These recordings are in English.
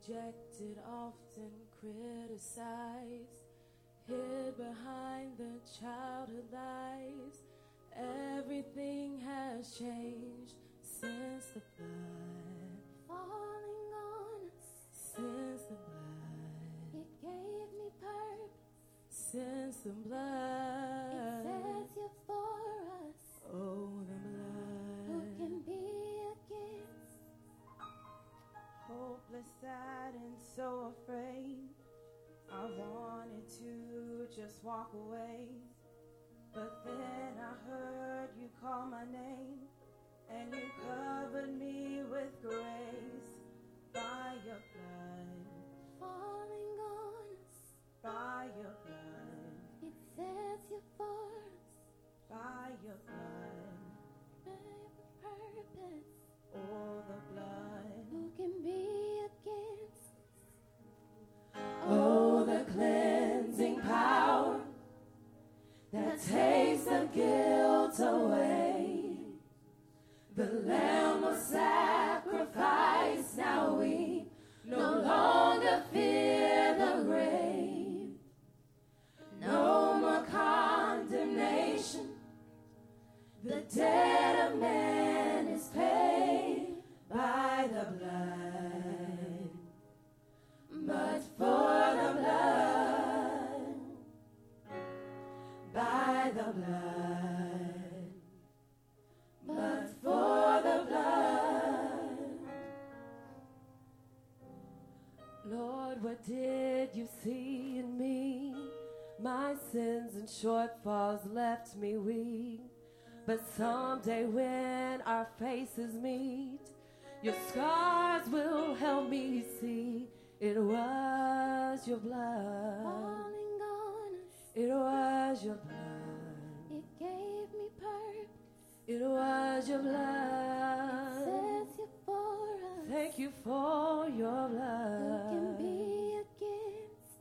rejected, often criticized, hid behind the childhood lies. Everything has changed since the flood, falling on us. Since the blood, it gave me purpose. Since the blood, it says you're for us. Oh, the blood. Who can be against? Hopeless, sad, and so afraid. I wanted to just walk away, but then I heard you call my name, and you covered me with grace by your blood, falling on us. By your blood, it says you're for us. By your blood, by your purpose. Oh, the blood. Who can be against? Oh, the cleansing power that takes the guilt away. The Lamb was sacrificed, now we no longer fear the grave. No more condemnation. The debt of man is paid by the blood. But for the blood, by the blood, but for the blood. Lord, what did you see in me? My sins and shortfalls left me weak. But someday when our faces meet, your scars will help me see. It was your blood. Falling on us. It was your blood. It gave me purpose. It was your blood. It says you're for us. Thank you for your blood. Who can be against?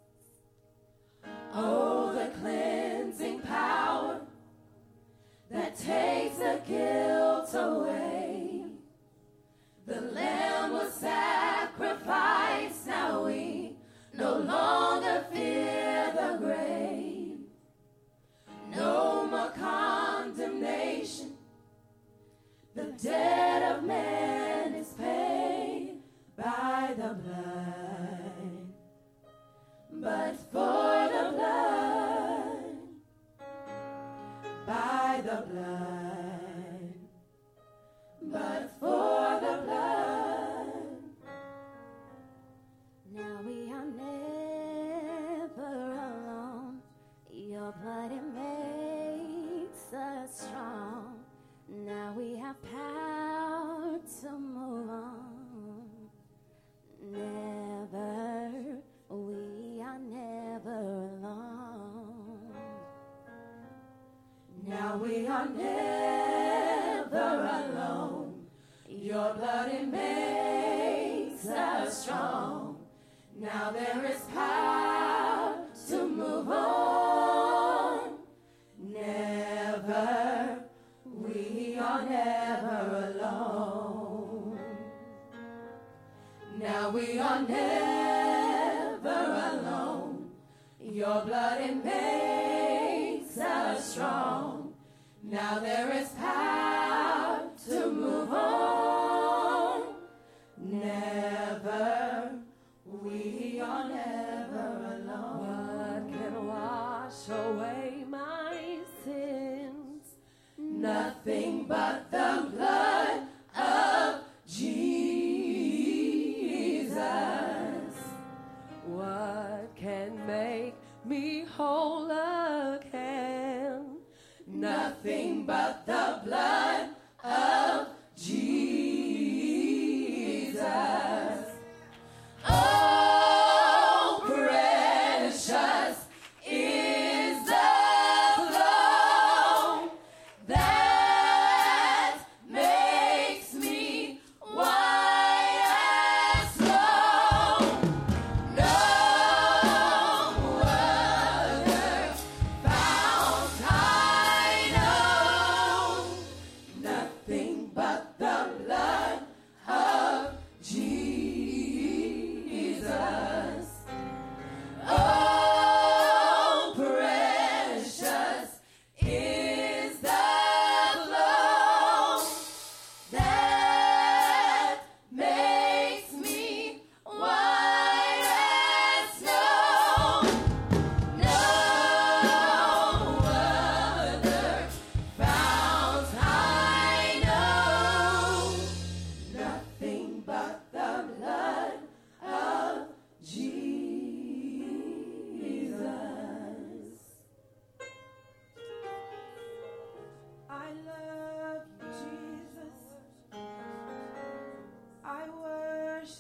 Oh, the cleansing power that takes the guilt away. The Lamb was sacrificed, now we no longer fear the grave. No more condemnation. The debt of man is paid by the blood. But for the blood, by the blood, but for the blood. Now we are never alone. Your blood, it makes us strong. Now we have power to move on. Never, we are never alone. Now we are never alone. Your blood, it makes us strong. Now there is power to move on. Never, we are never alone. Now we are never alone. Your blood, it makes us strong. Now there is power to move on. Never, we are never alone. What can wash away my sins? Nothing but the blood of Jesus. What can make me whole again? Nothing but the blood of Jesus. Oh, precious is the flow that makes me white as snow. No other fount I know.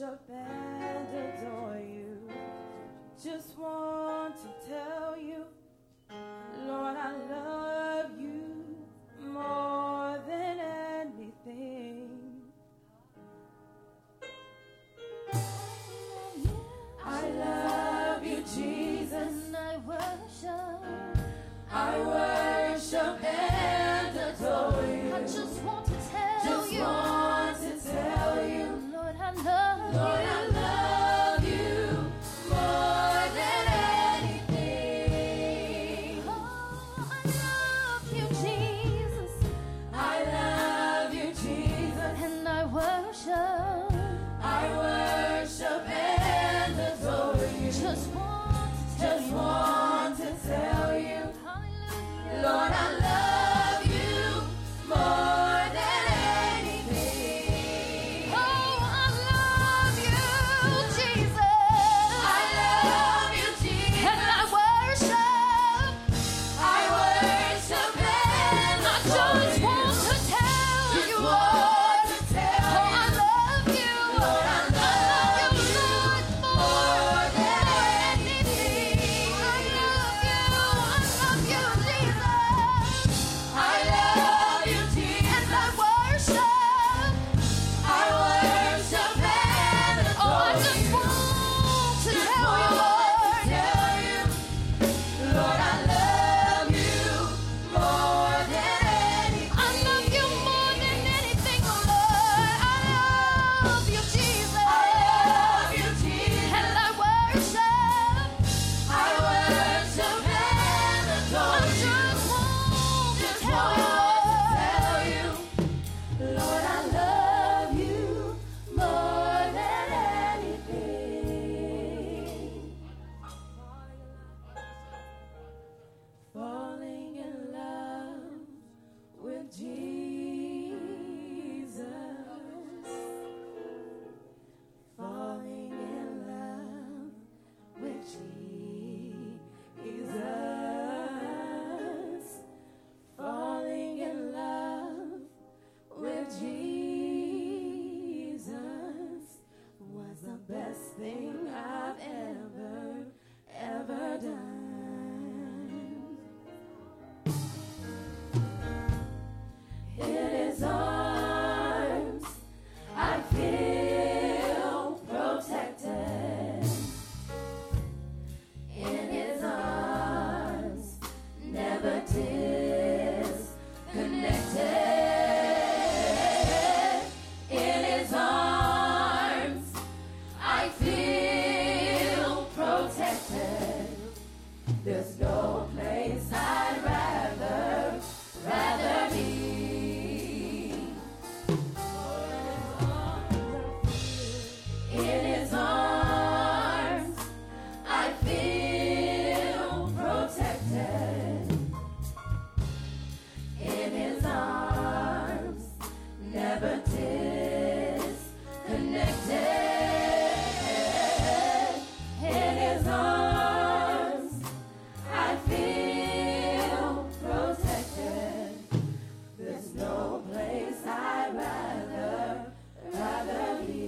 worship and adore you. Just want to tell you, Lord, I love you more than anything. I love you, Jesus. And I worship and adore you. I just want to tell you, Lord, I love Lord, I love you more than anything. Oh, I love you, Jesus. I love you, Jesus. And I worship and adore you. Just want to tell Just you, want to tell you, hallelujah. Lord, I love you more than anything. Oh, I love you, Jesus. I love you, Jesus. And I worship and I just want to tell you, want to tell oh, I love you. Lord, I love you Lord, more than anything. I love you, Jesus. I love you, Jesus. And I worship and oh, I adore just you. want to Just tell you, want Lord. to tell you, Lord, I love you more than anything. I love you more than anything, oh Lord. I love you, Jesus. I love you, Jesus. And I worship and I adore you. just want to Just tell want you, to tell you, Lord, I love you more than anything. Falling in love with Jesus. Falling in love with Jesus. Falling in love with Jesus was the best thing I've ever done. In his arms, I feel protected. In his arms, never disconnected. In his arms, I feel protected. There's no place I'd rather be. In his arms, I feel protected. In his arms, never disconnected. In his arms, I feel protected. There's no place I'd rather be.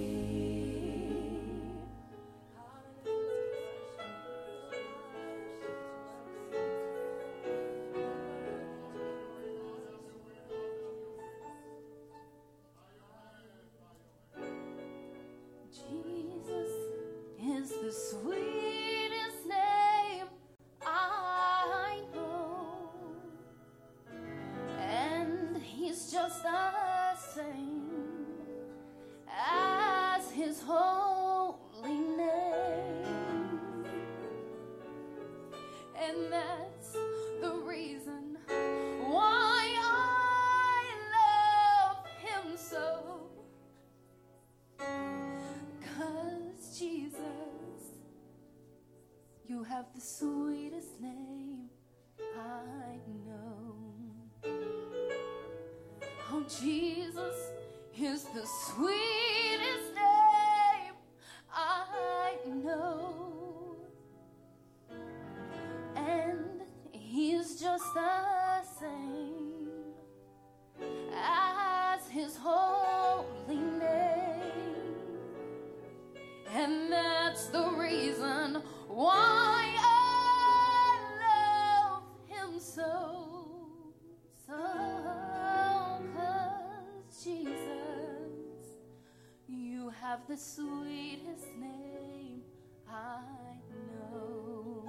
Jesus is the sweetest name I know, and he's just the same as his holy name, and that's the reason why I love him so. 'Cause Jesus, you have the sweetest name I know. Oh, Jesus is the sweetest name I know, and he's just the same as his holy name. have the sweetest name I know.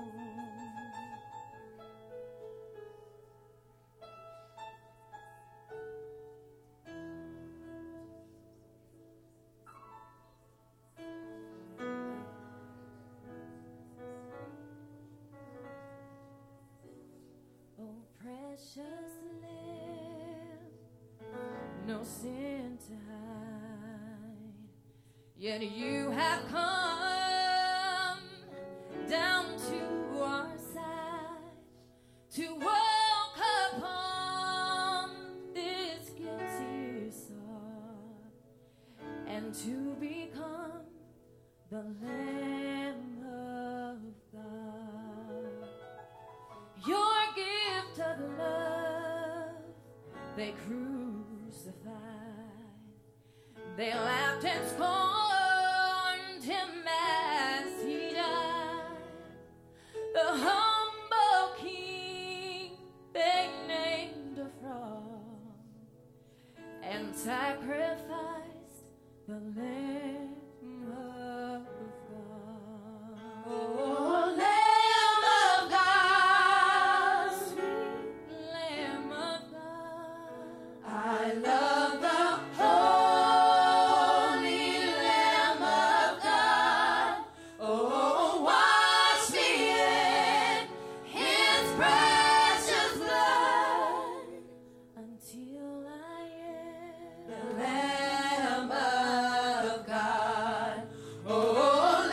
Oh, precious Lamb, no sin to hide, yet you have come down to our side to walk upon this guilty soul and to become the Lamb of God. Your gift of love they crucified. They laughed and scorned him as he died. The humble king they named a fraud and sacrificed the Lamb of God. Oh, Lamb of God, sweet Lamb of God, I love the holy Lamb of God. Oh, wash me in his precious blood until I am the Lamb of God. Oh,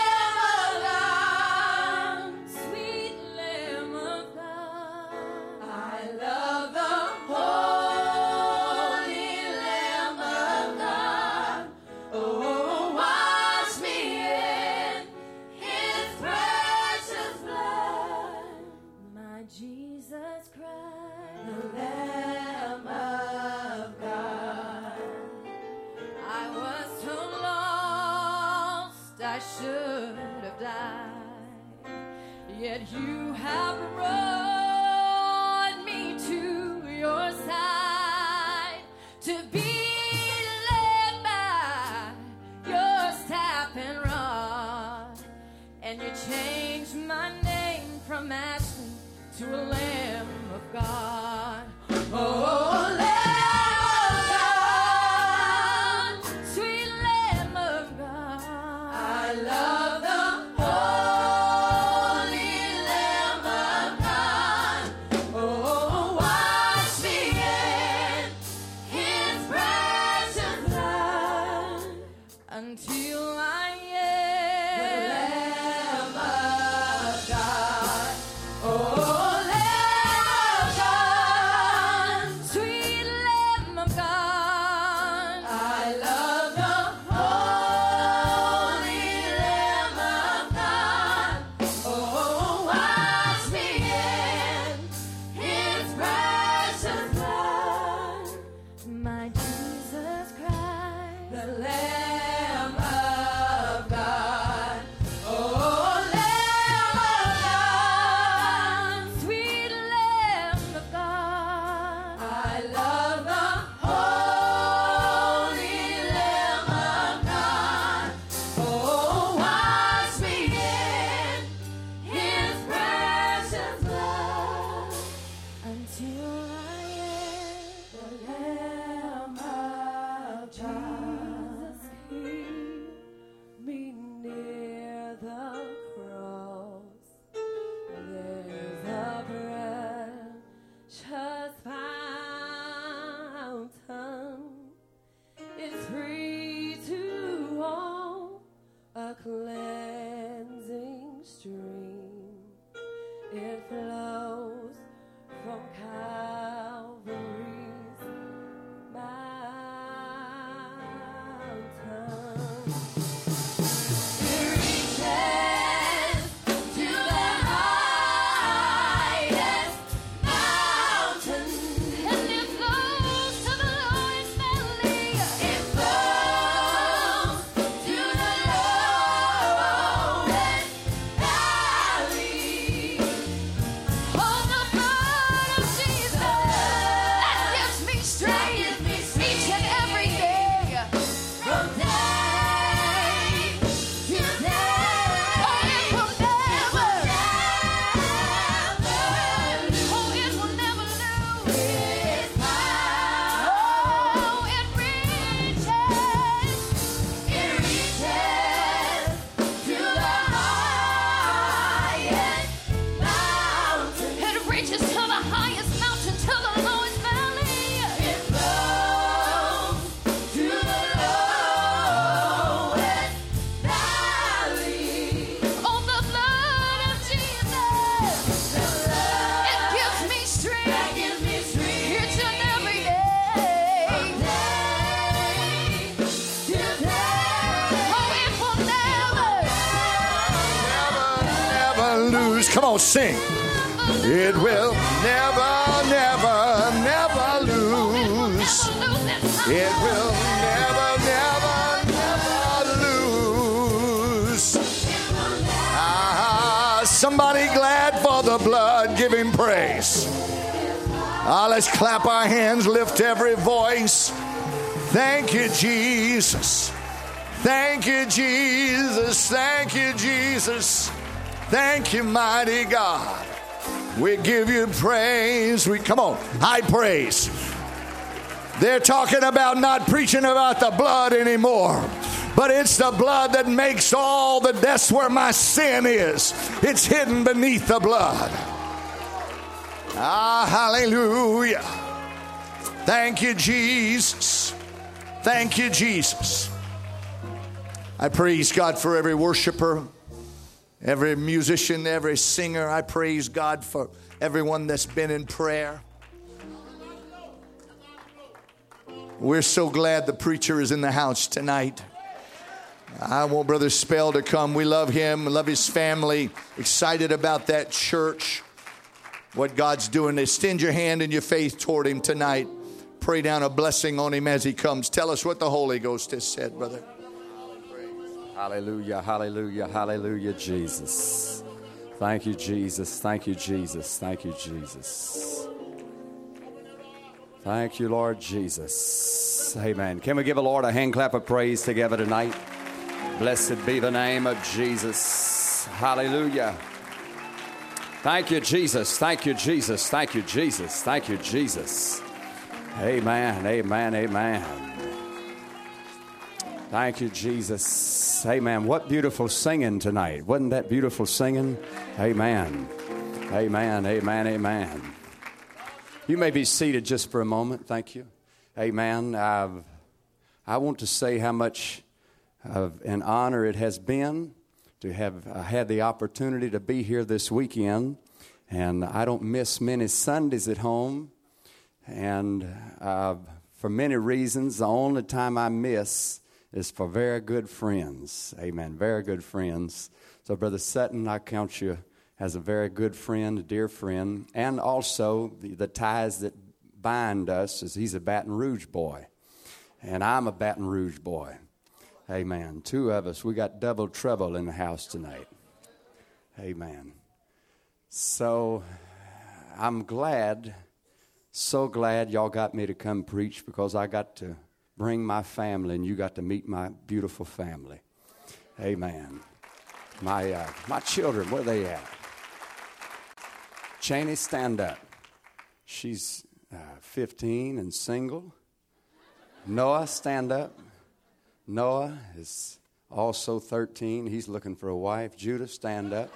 Lamb of God, sweet Lamb of God, I love the holy Lamb of God. Oh, wash me in his precious blood, my Jesus Christ, the Lamb of God. I was so lost, I should have died, yet you have brought me to your side to be led by your staff and rod, and you changed my name from Ashley to a Lamb of God. Oh, Lamb of God, sweet Lamb of God, I love the holy Lamb of God. Oh, wash me in his precious blood until I am the Lamb of God. Oh, Lamb of God, sweet Lamb of God, I love the holy Lamb of God. Oh, wash me in his precious blood, my Jesus Christ, the Lamb of God. Oh, Lamb of God, sweet Lamb of God, I love the holy Lamb of God. Oh, wash me in his precious blood until I am the Lamb of God. Jesus, keep me near the cross. There's a precious fountain. It's free to all, a cleansing stream. It flows from Calvary's mountain. It reaches to the highest mountain, and it flows to the lowest valley. It flows to the lowest valley. Oh, the blood of Jesus Come on, sing. It will never, never, never lose. It will never, never, never lose. Somebody glad for the blood, give him praise. Let's clap our hands, lift every voice. Thank you, Jesus. Thank you, Jesus. Thank you, Jesus. Thank you, mighty God. We give you praise. Come on, high praise. They're talking about not preaching about the blood anymore, but it's the blood that makes all the, that's where my sin is. It's hidden beneath the blood. Hallelujah. Thank you, Jesus. Thank you, Jesus. I praise God for every worshiper, every musician, every singer. I praise God for everyone that's been in prayer. We're so glad the preacher is in the house tonight. I want Brother Spell to come. We love him, love his family, excited about that church, what God's doing. Extend your hand and your faith toward him tonight. Pray down a blessing on him as he comes. Tell us what the Holy Ghost has said, brother. Hallelujah, hallelujah, hallelujah, Jesus. Thank you, Jesus. Thank you, Jesus. Thank you, Jesus. Thank you, Lord Jesus. Amen. Can we give the Lord a hand clap of praise together tonight? Blessed be the name of Jesus. Hallelujah. Thank you, Jesus. Thank you, Jesus. Thank you, Jesus. Thank you, Jesus. Amen, amen, amen. Thank you, Jesus. Amen. What beautiful singing tonight. Wasn't that beautiful singing? Amen. Amen, amen, amen. You may be seated just for a moment. Thank you. Amen. I want to say how much of an honor it has been to have had the opportunity to be here this weekend. And I don't miss many Sundays at home. And for many reasons, the only time I miss is for very good friends. Amen. Very good friends. So, Brother Sutton, I count you as a very good friend, a dear friend, and also the ties that bind us, as he's a Baton Rouge boy, and I'm a Baton Rouge boy. Amen. Two of us, we got double trouble in the house tonight. Amen. So I'm glad, so glad y'all got me to come preach, because I got to bring my family, and you got to meet my beautiful family. Amen. My children, where they at? Cheney, stand up. She's 15 and single. Noah, stand up. Noah is also 13. He's looking for a wife. Judah, stand up.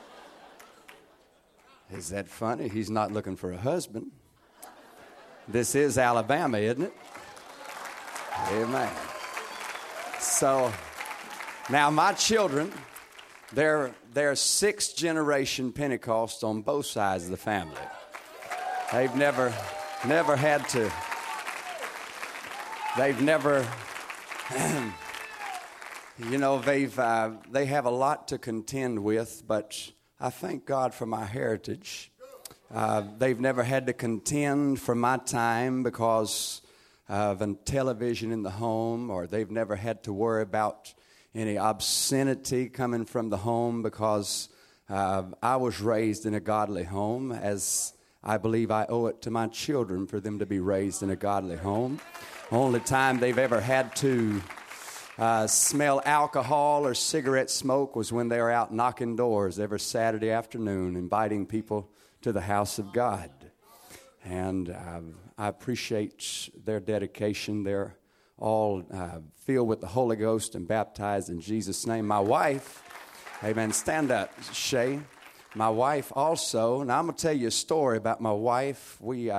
Is that funny? He's not looking for a husband. This is Alabama, isn't it? Amen. So, now my children, they're sixth generation Pentecost on both sides of the family. They've never had to, they've never, you know, they have a lot to contend with, but I thank God for my heritage. They've never had to contend for my time because of a television in the home, or they've never had to worry about any obscenity coming from the home, because I was raised in a godly home, as I believe I owe it to my children for them to be raised in a godly home. Only time they've ever had to smell alcohol or cigarette smoke was when they were out knocking doors every Saturday afternoon, inviting people to the house of God. And I appreciate their dedication. They're all filled with the Holy Ghost and baptized in Jesus' name. My wife, amen, stand up, Shay. My wife also, and I'm going to tell you a story about my wife.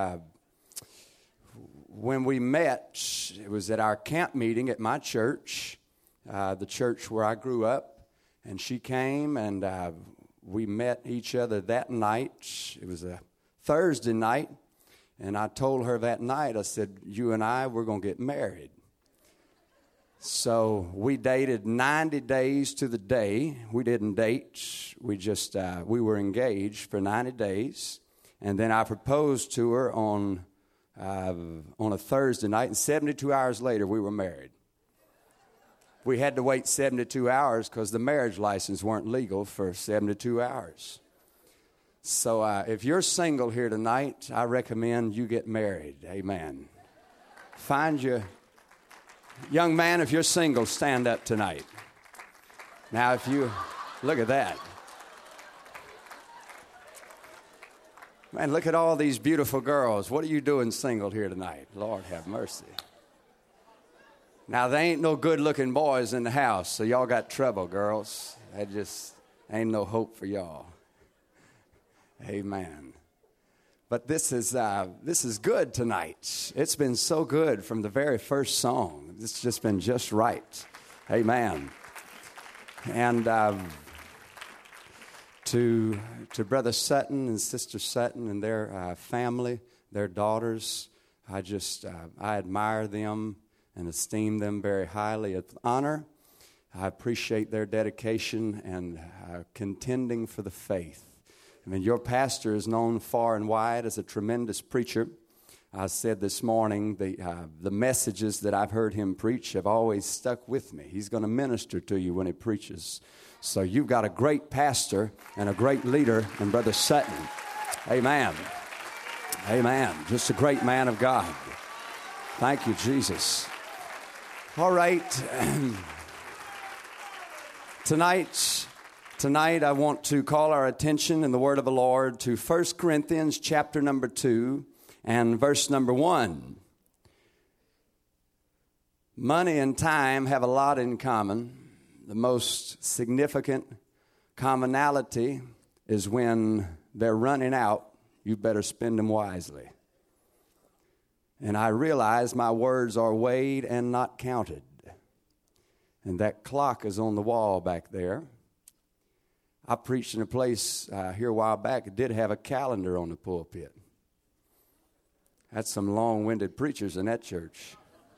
When we met, it was at our camp meeting at my church, the church where I grew up, and she came, and we met each other that night. It was a Thursday night, and I told her that night, I said, you and I, we're going to get married. So we dated 90 days to the day. We didn't date. We were engaged for 90 days. And then I proposed to her on a Thursday night, and 72 hours later, we were married. We had to wait 72 hours because the marriage license weren't legal for 72 hours. So if you're single here tonight, I recommend you get married. Amen. Find your young man. If you're single, stand up tonight. Now, if you look at that. Man, look at all these beautiful girls. What are you doing single here tonight? Lord have mercy. Now, there ain't no good-looking boys in the house, so y'all got trouble, girls. That just ain't no hope for y'all. Amen. But this is good tonight. It's been so good from the very first song. It's just been just right. Amen. And to Brother Sutton and Sister Sutton and their family, their daughters, I admire them and esteem them very highly. It's an honor. I appreciate their dedication and contending for the faith. I mean, your pastor is known far and wide as a tremendous preacher. I said this morning, the messages that I've heard him preach have always stuck with me. He's going to minister to you when he preaches. So you've got a great pastor and a great leader in Brother Sutton. Amen. Amen. Just a great man of God. Thank you, Jesus. All right. Tonight, I want to call our attention in the Word of the Lord to 1 Corinthians chapter number 2 and verse number 1. Money and time have a lot in common. The most significant commonality is when they're running out, you better spend them wisely. And I realize my words are weighed and not counted. And that clock is on the wall back there. I preached in a place here a while back that did have a calendar on the pulpit. That's some long-winded preachers in that church.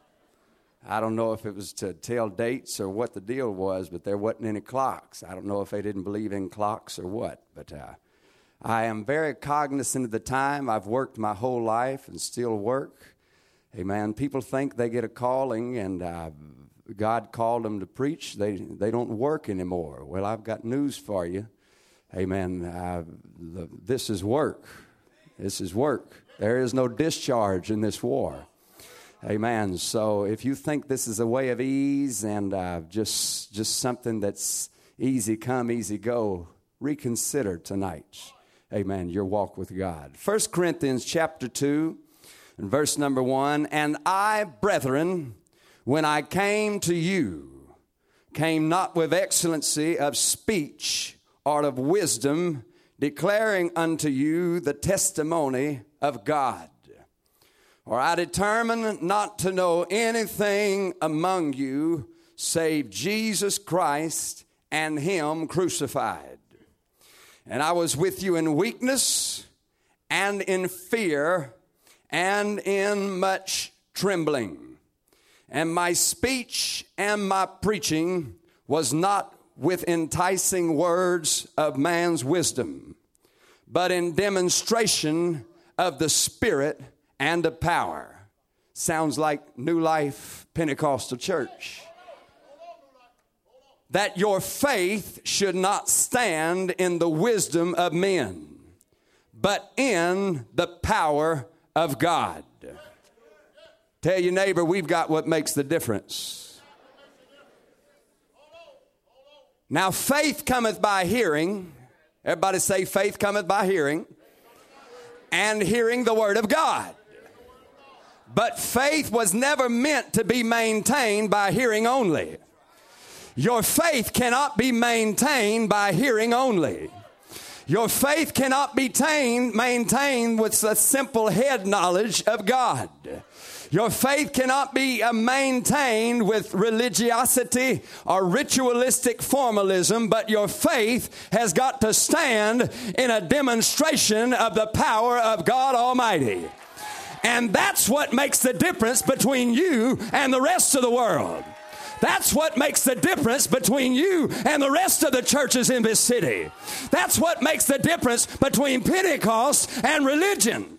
I don't know if it was to tell dates or what the deal was, but there wasn't any clocks. I don't know if they didn't believe in clocks or what, but I am very cognizant of the time. I've worked my whole life and still work. Amen. People think they get a calling and God called them to preach. They don't work anymore. Well, I've got news for you. Amen. This is work. This is work. There is no discharge in this war. Amen. So if you think this is a way of ease and just something that's easy come, easy go, reconsider tonight. Amen. Your walk with God. 1 Corinthians chapter 2 and verse number 1. And I, brethren, when I came to you, came not with excellency of speech or of wisdom, declaring unto you the testimony of God. For I determined not to know anything among you save Jesus Christ and him crucified. And I was with you in weakness and in fear and in much trembling. And my speech and my preaching was not with enticing words of man's wisdom, but in demonstration of the Spirit and of power. Sounds like New Life Pentecostal Church. That your faith should not stand in the wisdom of men, but in the power of God. Tell your neighbor, we've got what makes the difference. Now, faith cometh by hearing. Everybody say, faith cometh by hearing. And hearing the word of God. But faith was never meant to be maintained by hearing only. Your faith cannot be maintained by hearing only. Your faith cannot be maintained with a simple head knowledge of God. Your faith cannot be maintained with religiosity or ritualistic formalism, but your faith has got to stand in a demonstration of the power of God Almighty. And that's what makes the difference between you and the rest of the world. That's what makes the difference between you and the rest of the churches in this city. That's what makes the difference between Pentecost and religion.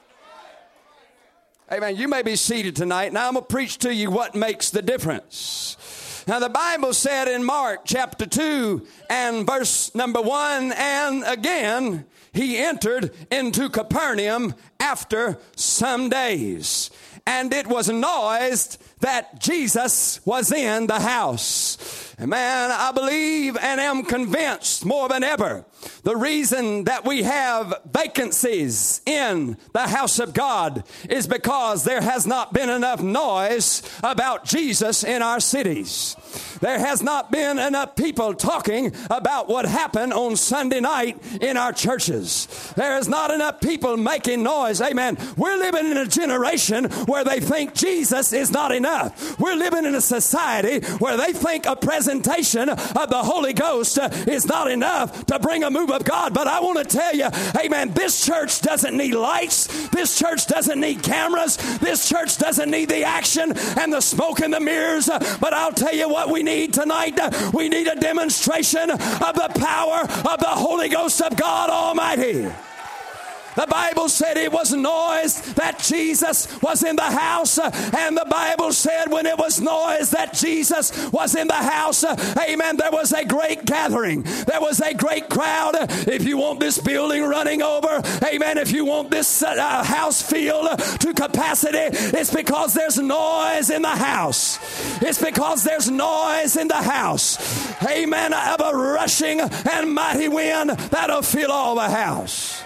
Amen. You may be seated tonight. Now I'm going to preach to you what makes the difference. Now the Bible said in Mark chapter 2 and verse number 1, and again he entered into Capernaum after some days. And it was noised that Jesus was in the house. And man, I believe and am convinced more than ever, the reason that we have vacancies in the house of God is because there has not been enough noise about Jesus in our cities. There has not been enough people talking about what happened on Sunday night in our churches. There is not enough people making noise. Amen. We're living in a generation where they think Jesus is not enough. We're living in a society where they think a presentation of the Holy Ghost is not enough to bring a move of God. But I want to tell you, amen, this church doesn't need lights. This church doesn't need cameras. This church doesn't need the action and the smoke and the mirrors. But I'll tell you what we need tonight. We need a demonstration of the power of the Holy Ghost of God Almighty. The Bible said it was noise that Jesus was in the house. And the Bible said when it was noise that Jesus was in the house, amen, there was a great gathering. There was a great crowd. If you want this building running over, amen, if you want this house filled to capacity, it's because there's noise in the house. It's because there's noise in the house. Amen, of a rushing and mighty wind that'll fill all the house.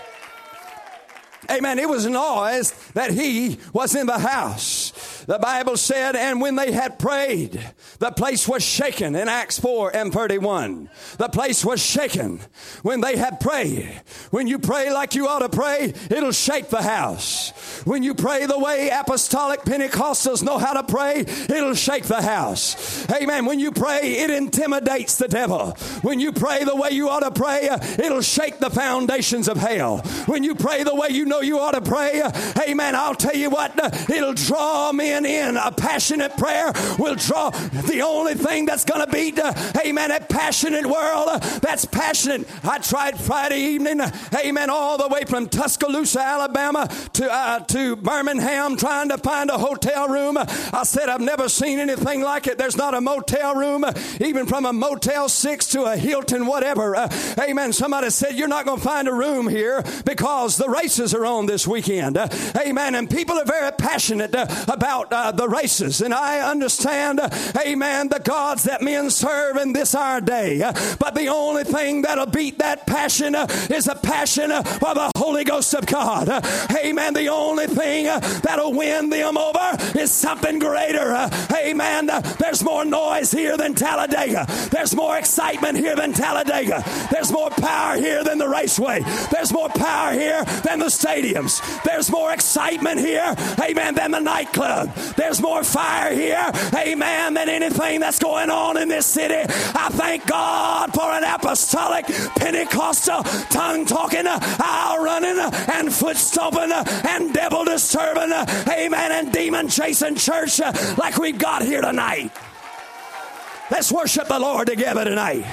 Amen. It was noise that he was in the house. The Bible said, and when they had prayed, the place was shaken in Acts 4 and 31. The place was shaken when they had prayed. When you pray like you ought to pray, it'll shake the house. When you pray the way apostolic Pentecostals know how to pray, it'll shake the house. Amen. When you pray, it intimidates the devil. When you pray the way you ought to pray, it'll shake the foundations of hell. When you pray the way you know you ought to pray, amen, I'll tell you what, it'll draw men in. A passionate prayer will draw. The only thing that's going to beat, amen, a passionate world that's passionate. I tried Friday evening, amen, all the way from Tuscaloosa, Alabama to Birmingham trying to find a hotel room. I said, I've never seen anything like it. There's not a motel room, even from a Motel 6 to a Hilton, whatever. Amen. Somebody said, you're not going to find a room here because the races are on this weekend. Amen. And people are very passionate about the races. And I understand, amen, the gods that men serve in this our day. But the only thing that'll beat that passion is a passion for the Holy Ghost of God. Amen. The only thing that'll win them over is something greater. Amen. There's more noise here than Talladega. There's more excitement here than Talladega. There's more power here than the raceway. There's more power here than the stadiums. There's more excitement here, amen, than the nightclub. There's more fire here, amen, than anything that's going on in this city. I thank God for an apostolic, Pentecostal, tongue-talking, aisle-running, and foot-stomping, and devil-disturbing, amen, and demon-chasing church like we've got here tonight. Let's worship the Lord together tonight.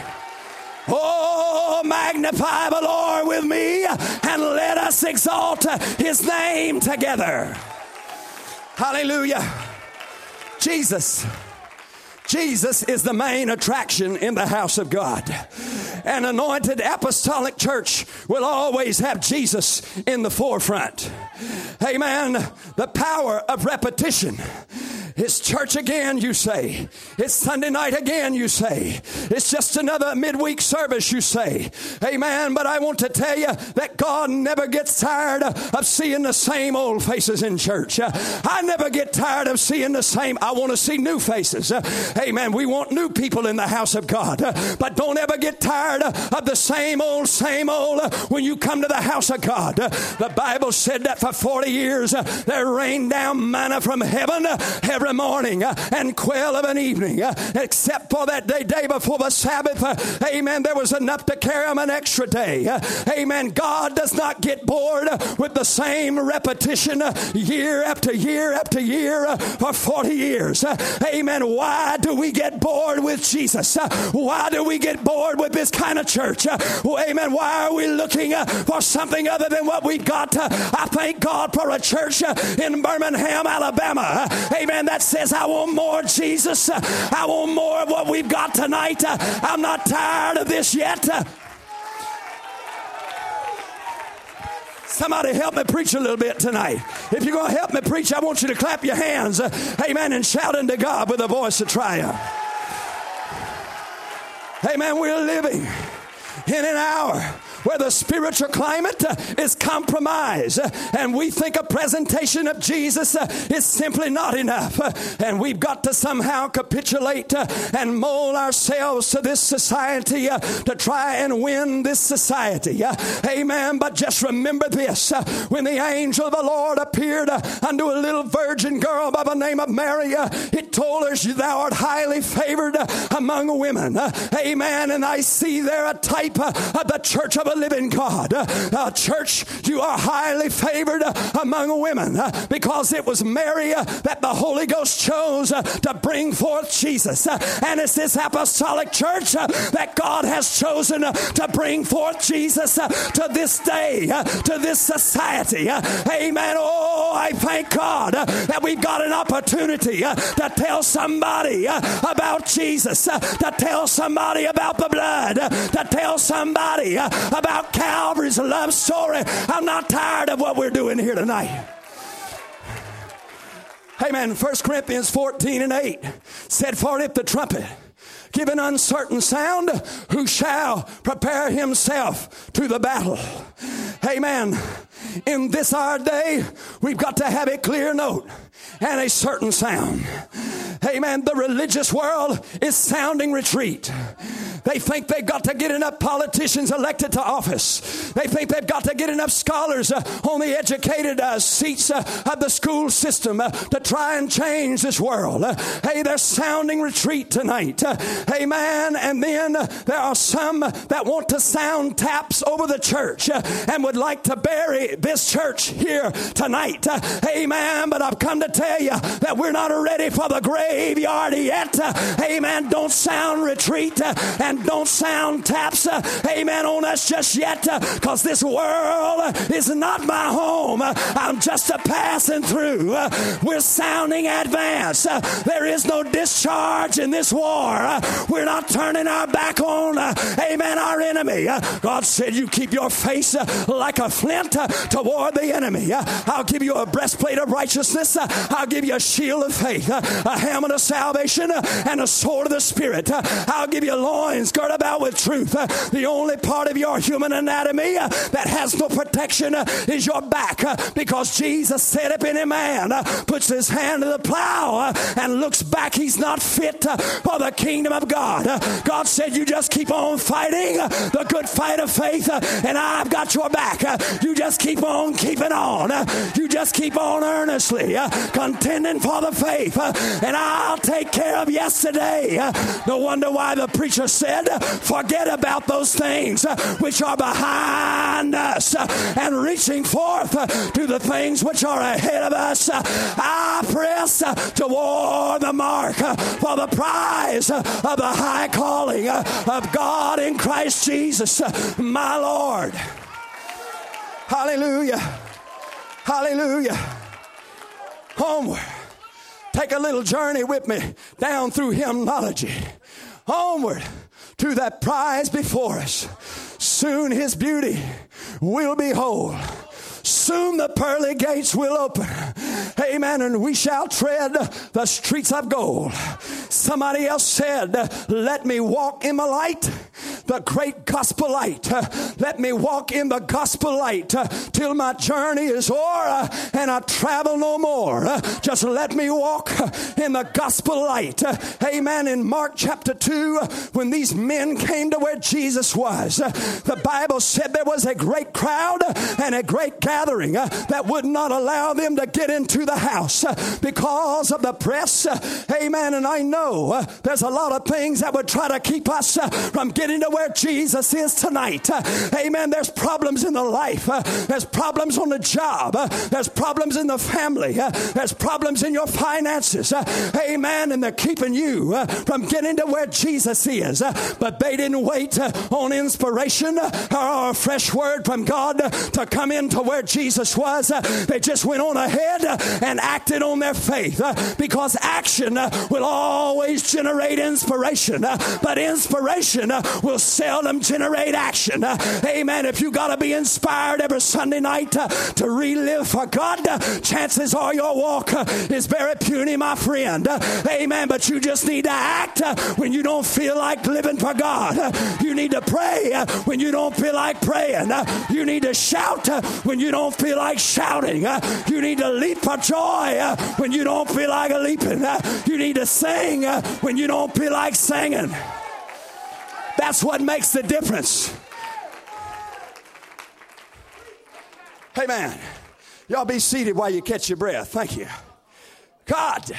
Oh, magnify the Lord with me, and let us exalt his name together. Hallelujah. Jesus is the main attraction in the house of God. An anointed apostolic church will always have Jesus in the forefront. Amen. The power of repetition. It's church again, you say. It's Sunday night again, you say. It's just another midweek service, you say. Amen. But I want to tell you that God never gets tired of seeing the same old faces in church. I never get tired of seeing the same. I want to see new faces. Amen. We want new people in the house of God. But don't ever get tired of the same old when you come to the house of God. The Bible said that for 40 years there rained down manna from heaven every every morning and quail of an evening, except for that day before the Sabbath. Amen. There was enough to carry them an extra day. Amen. God does not get bored with the same repetition year after year after year for 40 years. Amen. Why do we get bored with Jesus? Why do we get bored with this kind of church? Amen. Why are we looking for something other than what we've got? I thank God for a church in Birmingham, Alabama. Amen. That says, I want more Jesus. I want more of what we've got tonight. I'm not tired of this yet. Somebody help me preach a little bit tonight. If you're going to help me preach, I want you to clap your hands. Amen. And shout unto God with a voice of triumph. Amen. We're living in an hour where the spiritual climate is compromised, and we think a presentation of Jesus is simply not enough, and we've got to somehow capitulate and mold ourselves to this society to try and win this society. Amen. But just remember this: when the angel of the Lord appeared unto a little virgin girl by the name of Mary, it told her, thou art highly favored among women. Amen. And I see there a type of the church of a living God. Church, you are highly favored among women because it was Mary that the Holy Ghost chose to bring forth Jesus. And it's this apostolic church that God has chosen to bring forth Jesus to this day, to this society. Amen. Oh, I thank God that we've got an opportunity to tell somebody about Jesus, to tell somebody about the blood, to tell somebody about Calvary's love story. I'm not tired of what we're doing here tonight. Amen. 1 Corinthians 14:8 said, for if the trumpet give an uncertain sound, who shall prepare himself to the battle? Amen. In this our day, we've got to have a clear note and a certain sound. Amen. The religious world is sounding retreat. They think they've got to get enough politicians elected to office. They think they've got to get enough scholars on the educated seats of the school system to try and change this world. Hey, they're sounding retreat tonight. Amen. And then there are some that want to sound taps over the church and would like to bury this church here tonight. Amen. But I've come to tell you that we're not ready for the graveyard yet. Amen. Don't sound retreat and don't sound taps, amen, on us just yet, because this world is not my home. I'm just a passing through. We're sounding advance. There is no discharge in this war. We're not turning our back on, amen, our enemy. God said, you keep your face like a flint toward the enemy. I'll give you a breastplate of righteousness. I'll give you a shield of faith, a helmet of salvation, and a sword of the Spirit. I'll give you loins girt about with truth. The only part of your human anatomy that has no protection is your back, because Jesus said, if any man puts his hand to the plow and looks back, he's not fit for the kingdom of God. God said, you just keep on fighting the good fight of faith, and I've got your back. You just keep on keeping on. You just keep on earnestly contending for the faith, and I'll take care of yesterday. No wonder why the preacher said, forget about those things which are behind us and reaching forth to the things which are ahead of us. I press toward the mark for the prize of the high calling of God in Christ Jesus, my Lord. Hallelujah. Hallelujah. Homeward. Take a little journey with me down through hymnology. Onward to that prize before us. Soon his beauty will behold. Soon the pearly gates will open. Amen. And we shall tread the streets of gold. Somebody else said, let me walk in the light the great gospel light. Let me walk in the gospel light till my journey is o'er and I travel no more. Just let me walk in the gospel light. Amen. In Mark chapter 2, when these men came to where Jesus was, the Bible said there was a great crowd and a great gathering that would not allow them to get into the house because of the press. Amen. And I know there's a lot of things that would try to keep us from getting to where Jesus is tonight. Amen. There's problems in the life. There's problems on the job. There's problems in the family. There's problems in your finances. Amen. And they're keeping you from getting to where Jesus is. But they didn't wait on inspiration or a fresh word from God to come into where Jesus was. They just went on ahead and acted on their faith, because action will always generate inspiration, but inspiration will seldom generate action. Amen. If you got to be inspired every Sunday night to relive for God, chances are your walk is very puny, my friend. Amen. But you just need to act when you don't feel like living for God. You need to pray when you don't feel like praying. You need to shout when you don't feel like shouting. You need to leap for joy when you don't feel like leaping. You need to sing when you don't feel like singing. That's what makes the difference. Hey, man, y'all be seated while you catch your breath. Thank you. God,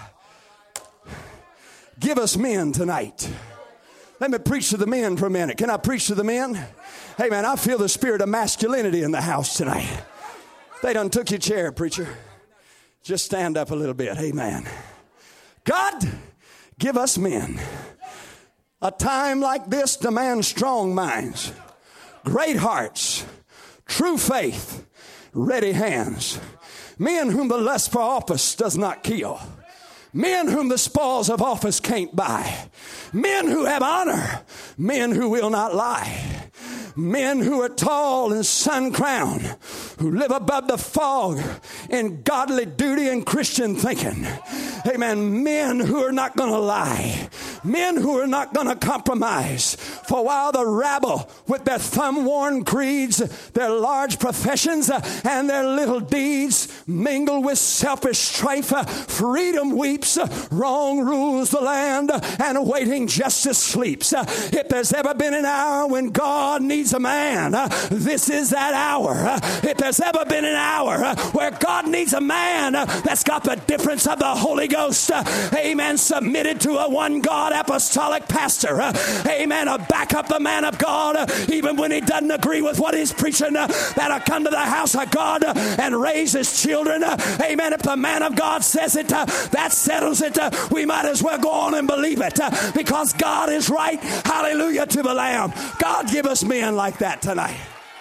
give us men tonight. Let me preach to the men for a minute. Can I preach to the men? Hey, man, I feel the spirit of masculinity in the house tonight. They done took your chair, preacher. Just stand up a little bit. Amen. God, give us men. A time like this demands strong minds, great hearts, true faith, ready hands. Men whom the lust for office does not kill. Men whom the spoils of office can't buy. Men who have honor. Men who will not lie. Men who are tall and sun-crowned, who live above the fog in godly duty and Christian thinking. Amen. Men who are not going to lie. Men who are not going to compromise. For while the rabble with their thumb-worn creeds, their large professions, and their little deeds mingle with selfish strife, freedom weeps, wrong rules the land, and waiting justice sleeps. If there's ever been an hour when God needs a man, this is that hour. If there's ever been an hour where God needs a man that's got the difference of the Holy Ghost, amen, submitted to a one God apostolic pastor, amen, back up the man of God even when he doesn't agree with what he's preaching, that'll come to the house of God and raise his children. Amen. If the man of God says it, that settles it. We might as well go on and believe it, because God is right. Hallelujah to the Lamb. God, give us men like that tonight.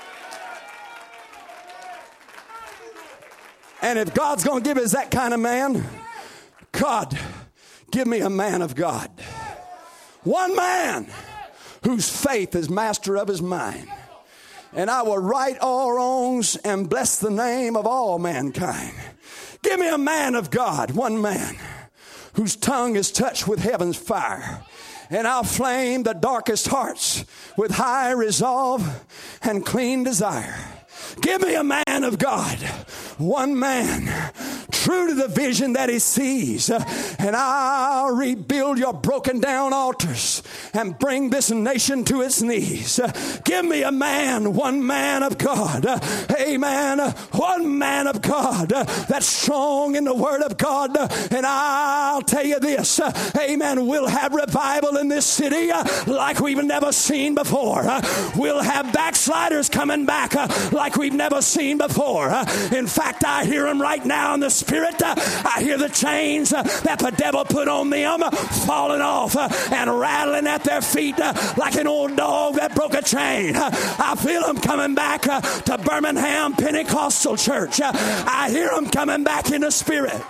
And if God's going to give us that kind of man, God, give me a man of God. One man whose faith is master of his mind. And I will right all wrongs and bless the name of all mankind. Give me a man of God, one man, whose tongue is touched with heaven's fire. And I'll flame the darkest hearts with high resolve and clean desire. Give me a man of God, one man, true to the vision that he sees, and I'll rebuild your broken down altars and bring this nation to its knees. Give me a man, one man of God, amen, one man of God that's strong in the word of God, and I'll tell you this, amen, we'll have revival in this city like we've never seen before. We'll have backsliders coming back like we've never seen before. In fact, I hear them right now in the spirit. I hear the chains that the devil put on them falling off and rattling at their feet like an old dog that broke a chain. I feel them coming back to Birmingham Pentecostal Church. I hear them coming back in the spirit.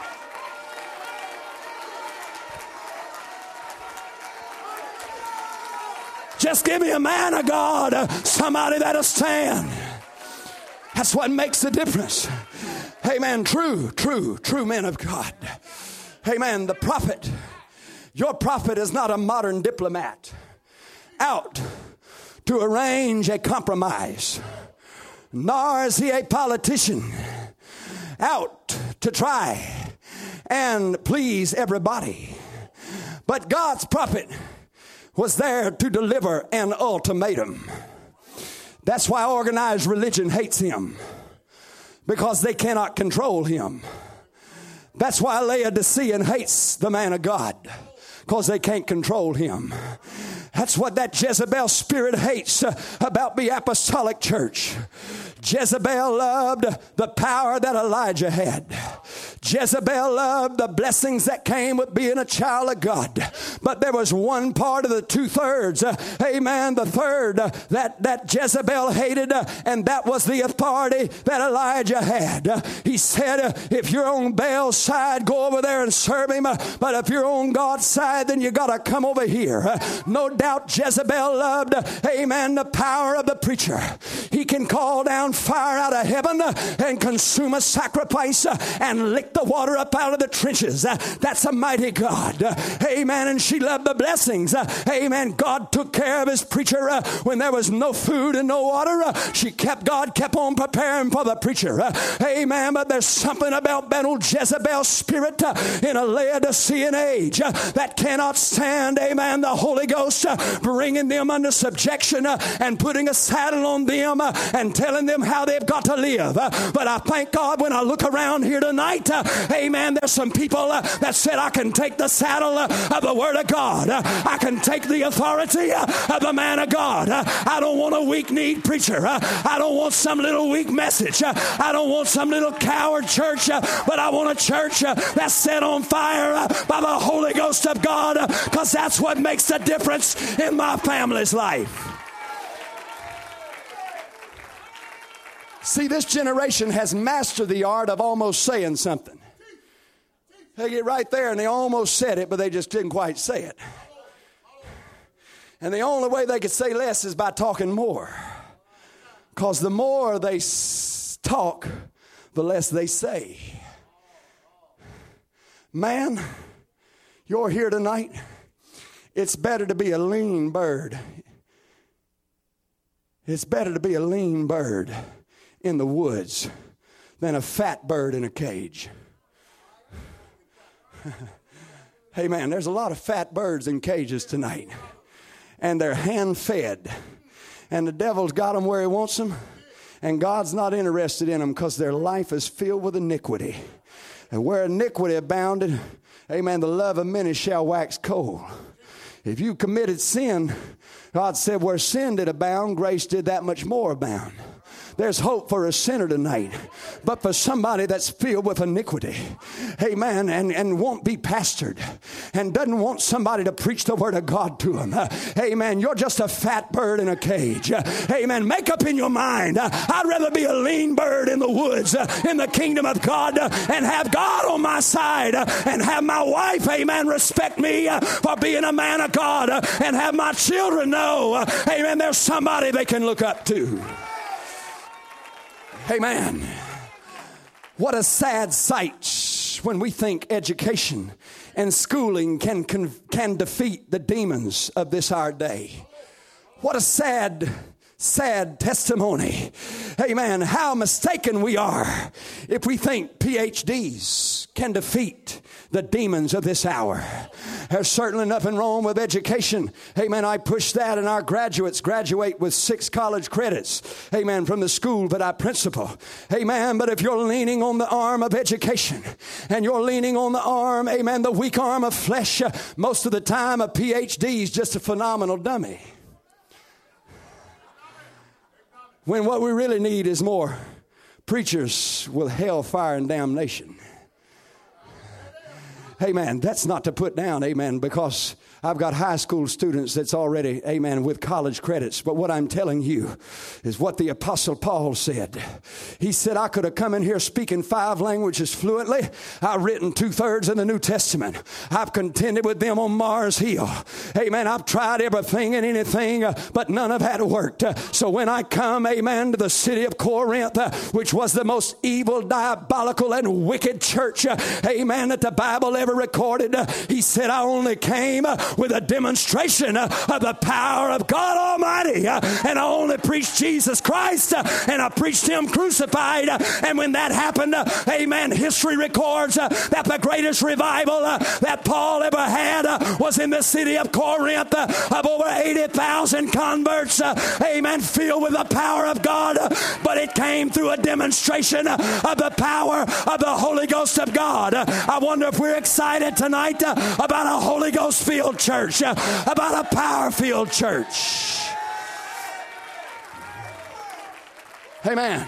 Just give me a man of God, somebody that'll stand. That's what makes the difference. Amen. True men of God. Amen. The prophet, your prophet is not a modern diplomat out to arrange a compromise, nor is he a politician out to try and please everybody. But God's prophet was there to deliver an ultimatum. That's why organized religion hates him, because they cannot control him. That's why Laodicean hates the man of God, because they can't control him. That's what that Jezebel spirit hates about the apostolic church. Jezebel loved the power that Elijah had. Jezebel loved the blessings that came with being a child of God. But there was one part of the 2/3, amen, the third that Jezebel hated, and that was the authority that Elijah had. He said, if you're on Baal's side, go over there and serve him. But if you're on God's side, then you got to come over here. No doubt Jezebel loved, amen, the power of the preacher. He can call down fire out of heaven and consume a sacrifice and lick the water up out of the trenches. That's a mighty God. Amen. And she loved the blessings. Amen. God took care of his preacher when there was no food and no water. God kept on preparing for the preacher. Amen. But there's something about that old Jezebel spirit in a Laodicean age that cannot stand, amen, the Holy Ghost bringing them under subjection and putting a saddle on them and telling them how they've got to live. But I thank God when I look around here tonight, amen, there's some people that said, I can take the saddle of the Word of God. I can take the authority of the man of God. I don't want a weak-kneed preacher. I don't want some little weak message. I don't want some little coward church, but I want a church that's set on fire by the Holy Ghost of God, because that's what makes a difference in my family's life. See, this generation has mastered the art of almost saying something. They get right there and they almost said it, but they just didn't quite say it. And the only way they could say less is by talking more. Because the more they talk, the less they say. Man, you're here tonight. It's better to be a lean bird. It's better to be a lean bird in the woods than a fat bird in a cage. Hey man, there's a lot of fat birds in cages tonight, and they're hand-fed, and the devil's got them where he wants them, and God's not interested in them because their life is filled with iniquity. And where iniquity abounded, amen, the love of many shall wax cold. If you committed sin, God said where sin did abound, grace did that much more abound. There's hope for a sinner tonight, but for somebody that's filled with iniquity, amen, and won't be pastored and doesn't want somebody to preach the Word of God to them, amen, you're just a fat bird in a cage, amen. Make up in your mind, I'd rather be a lean bird in the woods in the kingdom of God and have God on my side and have my wife, amen, respect me for being a man of God and have my children know, amen, there's somebody they can look up to. Amen. What a sad sight when we think education and schooling can defeat the demons of this our day. What a sad testimony. Amen. How mistaken we are if we think PhDs can defeat the demons of this hour. There's certainly nothing wrong with education. Amen. I push that, and our graduates graduate with 6 college credits. Amen. From the school that I principal. Amen. But if you're leaning on the arm of education and you're leaning on the arm, amen, the weak arm of flesh, most of the time a PhD is just a phenomenal dummy. When what we really need is more preachers with hellfire and damnation. Amen. That's not to put down, amen, because I've got high school students that's already, amen, with college credits. But what I'm telling you is what the Apostle Paul said. He said, I could have come in here speaking 5 languages fluently. I've written 2/3 in the New Testament. I've contended with them on Mars Hill. Amen. I've tried everything and anything, but none of that worked. So when I come, amen, to the city of Corinth, which was the most evil, diabolical, and wicked church, amen, that the Bible ever ever recorded. He said, I only came with a demonstration of the power of God Almighty. And I only preached Jesus Christ, and I preached Him crucified. And when that happened, amen, history records that the greatest revival that Paul ever had was in the city of Corinth of over 80,000 converts, amen, filled with the power of God. But it came through a demonstration of the power of the Holy Ghost of God. I wonder if we're excited tonight about a Holy Ghost filled church, about a power filled church. Amen.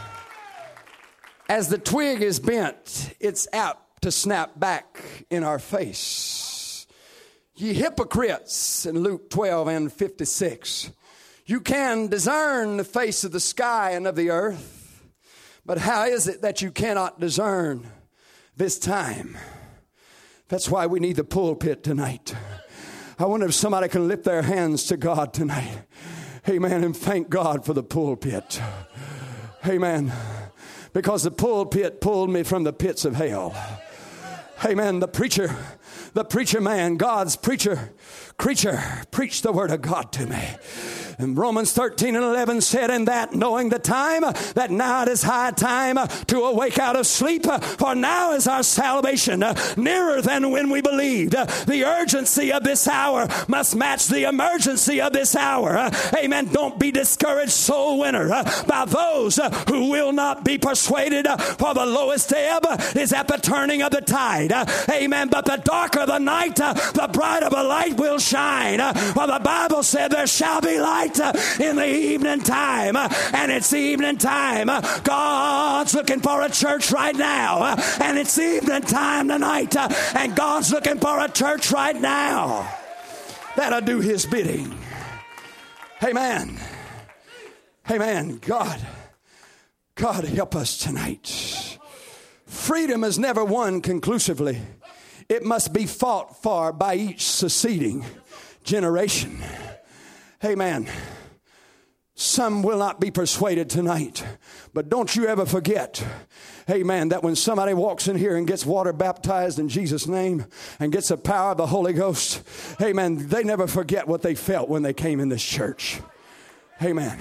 As the twig is bent, it's apt to snap back in our face. Ye hypocrites, in Luke 12 and 56. You can discern the face of the sky and of the earth, but how is it that you cannot discern this time? That's why we need the pulpit tonight. I wonder if somebody can lift their hands to God tonight. Amen. And thank God for the pulpit. Amen. Because the pulpit pulled me from the pits of hell. Amen. The preacher man, God's creature, preached the word of God to me. And Romans 13 and 11 said, in that knowing the time, that now it is high time to awake out of sleep, for now is our salvation nearer than when we believed. The urgency of this hour must match the emergency of this hour. Amen. Don't be discouraged, soul winner, by those who will not be persuaded, for the lowest ebb is at the turning of the tide. Amen. But the darker the night, the brighter the light will shine. For the Bible said there shall be light in the evening time, and it's evening time. God's looking for a church right now, and it's evening time tonight, and God's looking for a church right now that'll do His bidding. Amen. Amen. God help us tonight. Freedom is never won conclusively. It must be fought for by each succeeding generation. Amen. Some will not be persuaded tonight, but don't you ever forget, amen, that when somebody walks in here and gets water baptized in Jesus' name and gets the power of the Holy Ghost, amen, they never forget what they felt when they came in this church. Amen.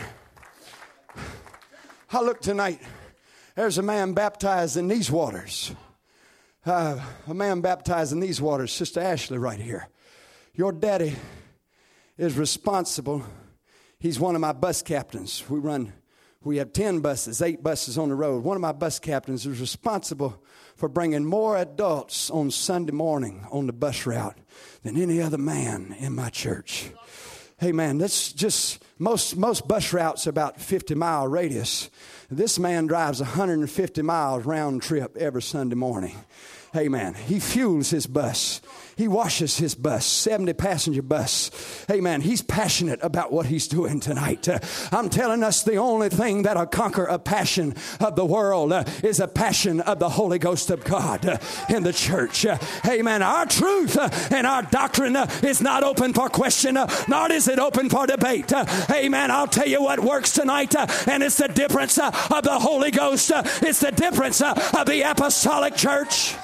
I look tonight, there's a man baptized in these waters. A man baptized in these waters, Sister Ashley right here. Your daddy is responsible. He's one of my bus captains. We have 10 buses, 8 buses on the road. One of my bus captains is responsible for bringing more adults on Sunday morning on the bus route than any other man in my church. Hey man, that's just most bus routes about 50-mile radius. This man drives 150 miles round trip every Sunday morning. Hey man, he fuels his bus. He washes his bus, 70-passenger bus. Hey man, he's passionate about what he's doing tonight. I'm telling us the only thing that'll conquer a passion of the world is a passion of the Holy Ghost of God in the church. Hey man, our truth and our doctrine is not open for question, nor is it open for debate. Hey man, I'll tell you what works tonight, and it's the difference of the Holy Ghost. It's the difference of the apostolic church.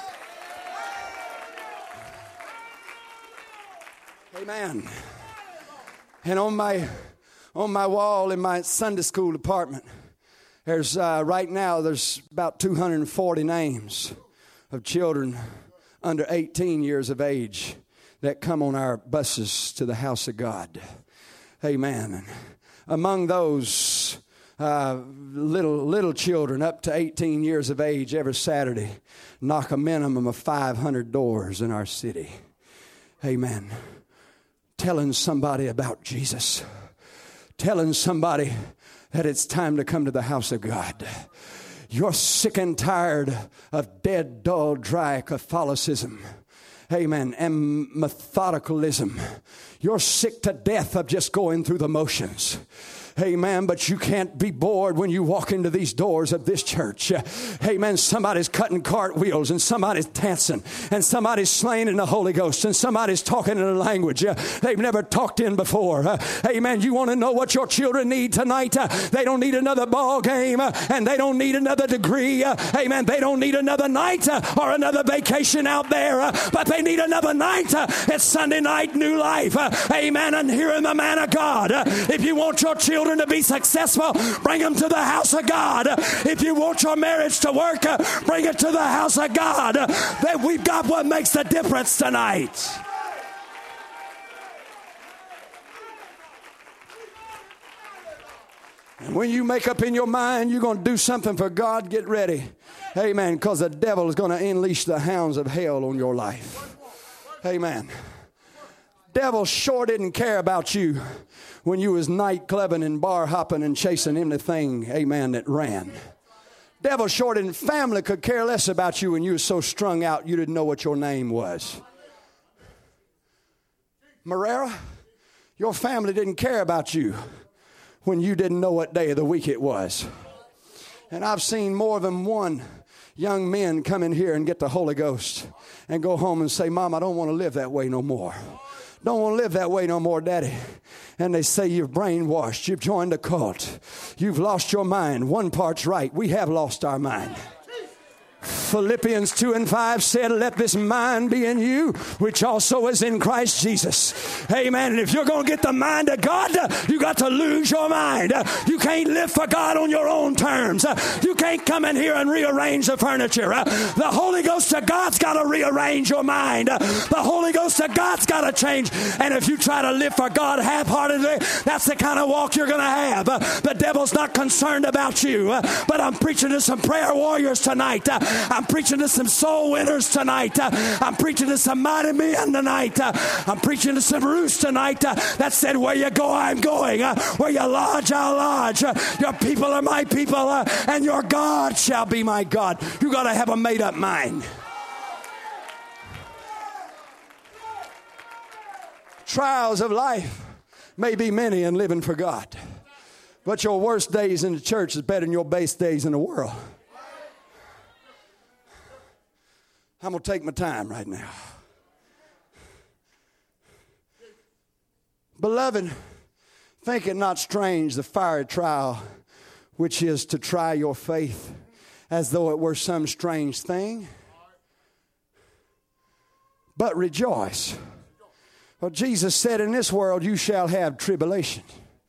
Amen. And on my wall in my Sunday school department, there's right now there's about 240 names of children under 18 years of age that come on our buses to the house of God. Amen. And among those little children up to 18 years of age every Saturday knock a minimum of 500 doors in our city. Amen. Telling somebody about Jesus. Telling somebody that it's time to come to the house of God. You're sick and tired of dead, dull, dry Catholicism. Amen. And methodicalism. You're sick to death of just going through the motions. Amen. But you can't be bored when you walk into these doors of this church. Amen. Somebody's cutting cartwheels and somebody's dancing and somebody's slaying in the Holy Ghost and somebody's talking in a language they've never talked in before. Amen. You want to know what your children need tonight? They don't need another ball game and they don't need another degree. Amen. They don't need another night or another vacation out there, but they need another night. It's Sunday night, New Life. Amen. And hearing the man of God. If you want your children to be successful, bring them to the house of God. If you want your marriage to work, bring it to the house of God. That we've got what makes the difference tonight. And when you make up in your mind you're going to do something for God, get ready. Amen. Because the devil is going to unleash the hounds of hell on your life. Amen. Devil sure didn't care about you when you was night clubbing and bar hopping and chasing anything, amen, that ran. Devil sure didn't. Family could care less about you when you was so strung out you didn't know what your name was. Marrera, your family didn't care about you when you didn't know what day of the week it was. And I've seen more than one young men come in here and get the Holy Ghost and go home and say, Mom, I don't want to live that way no more. Don't want to live that way no more, Daddy. And they say you've brainwashed. You've joined a cult. You've lost your mind. One part's right. We have lost our mind. Philippians 2:5 said, let this mind be in you, which also is in Christ Jesus. Amen. And if you're going to get the mind of God, you got to lose your mind. You can't live for God on your own terms. You can't come in here and rearrange the furniture. The Holy Ghost of God's got to rearrange your mind. The Holy Ghost of God's got to change. And if you try to live for God half-heartedly, that's the kind of walk you're going to have. The devil's not concerned about you. But I'm preaching to some prayer warriors tonight. I'm preaching to some soul winners tonight. I'm preaching to some mighty men tonight. I'm preaching to some roots tonight that said, where you go, I'm going. Where you lodge, I'll lodge. Your people are my people, and your God shall be my God. You got to have a made-up mind. Trials of life may be many in living for God, but your worst days in the church is better than your best days in the world. I'm going to take my time right now. Beloved, think it not strange the fiery trial, which is to try your faith as though it were some strange thing. But rejoice. For Jesus said, in this world you shall have tribulation.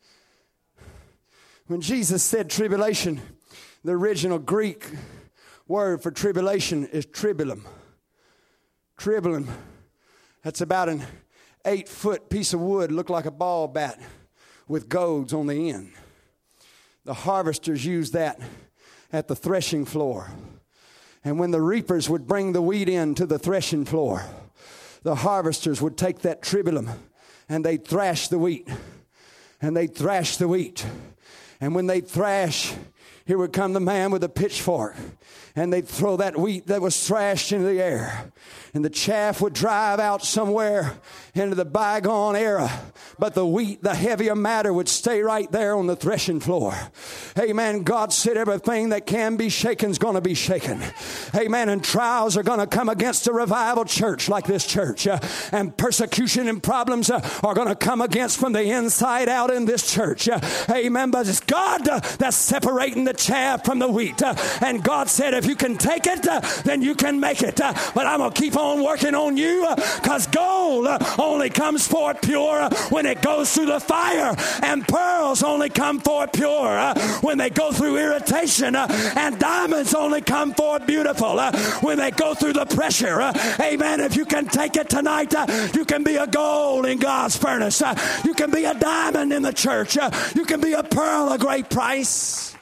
When Jesus said tribulation, the original Greek word for tribulation is tribulum. Tribulum, that's about an 8-foot piece of wood, looked like a ball bat with goads on the end. The harvesters used that at the threshing floor. And when the reapers would bring the wheat in to the threshing floor, the harvesters would take that tribulum and they'd thrash the wheat. And they'd thrash the wheat. And when they'd thrash, here would come the man with a pitchfork. And they'd throw that wheat that was thrashed into the air. And the chaff would drive out somewhere into the bygone era. But the wheat, the heavier matter, would stay right there on the threshing floor. Amen. God said everything that can be shaken is going to be shaken. Amen. And trials are going to come against a revival church like this church. And persecution and problems are going to come against from the inside out in this church. Amen. But it's God that's separating the chaff from the wheat. And God said, if you can take it, then you can make it. But I'm going to keep on working on you because gold only comes forth pure when it goes through the fire, and pearls only come forth pure when they go through irritation, and diamonds only come forth beautiful when they go through the pressure. Amen. If you can take it tonight, you can be a gold in God's furnace. You can be a diamond in the church. You can be a pearl of great price.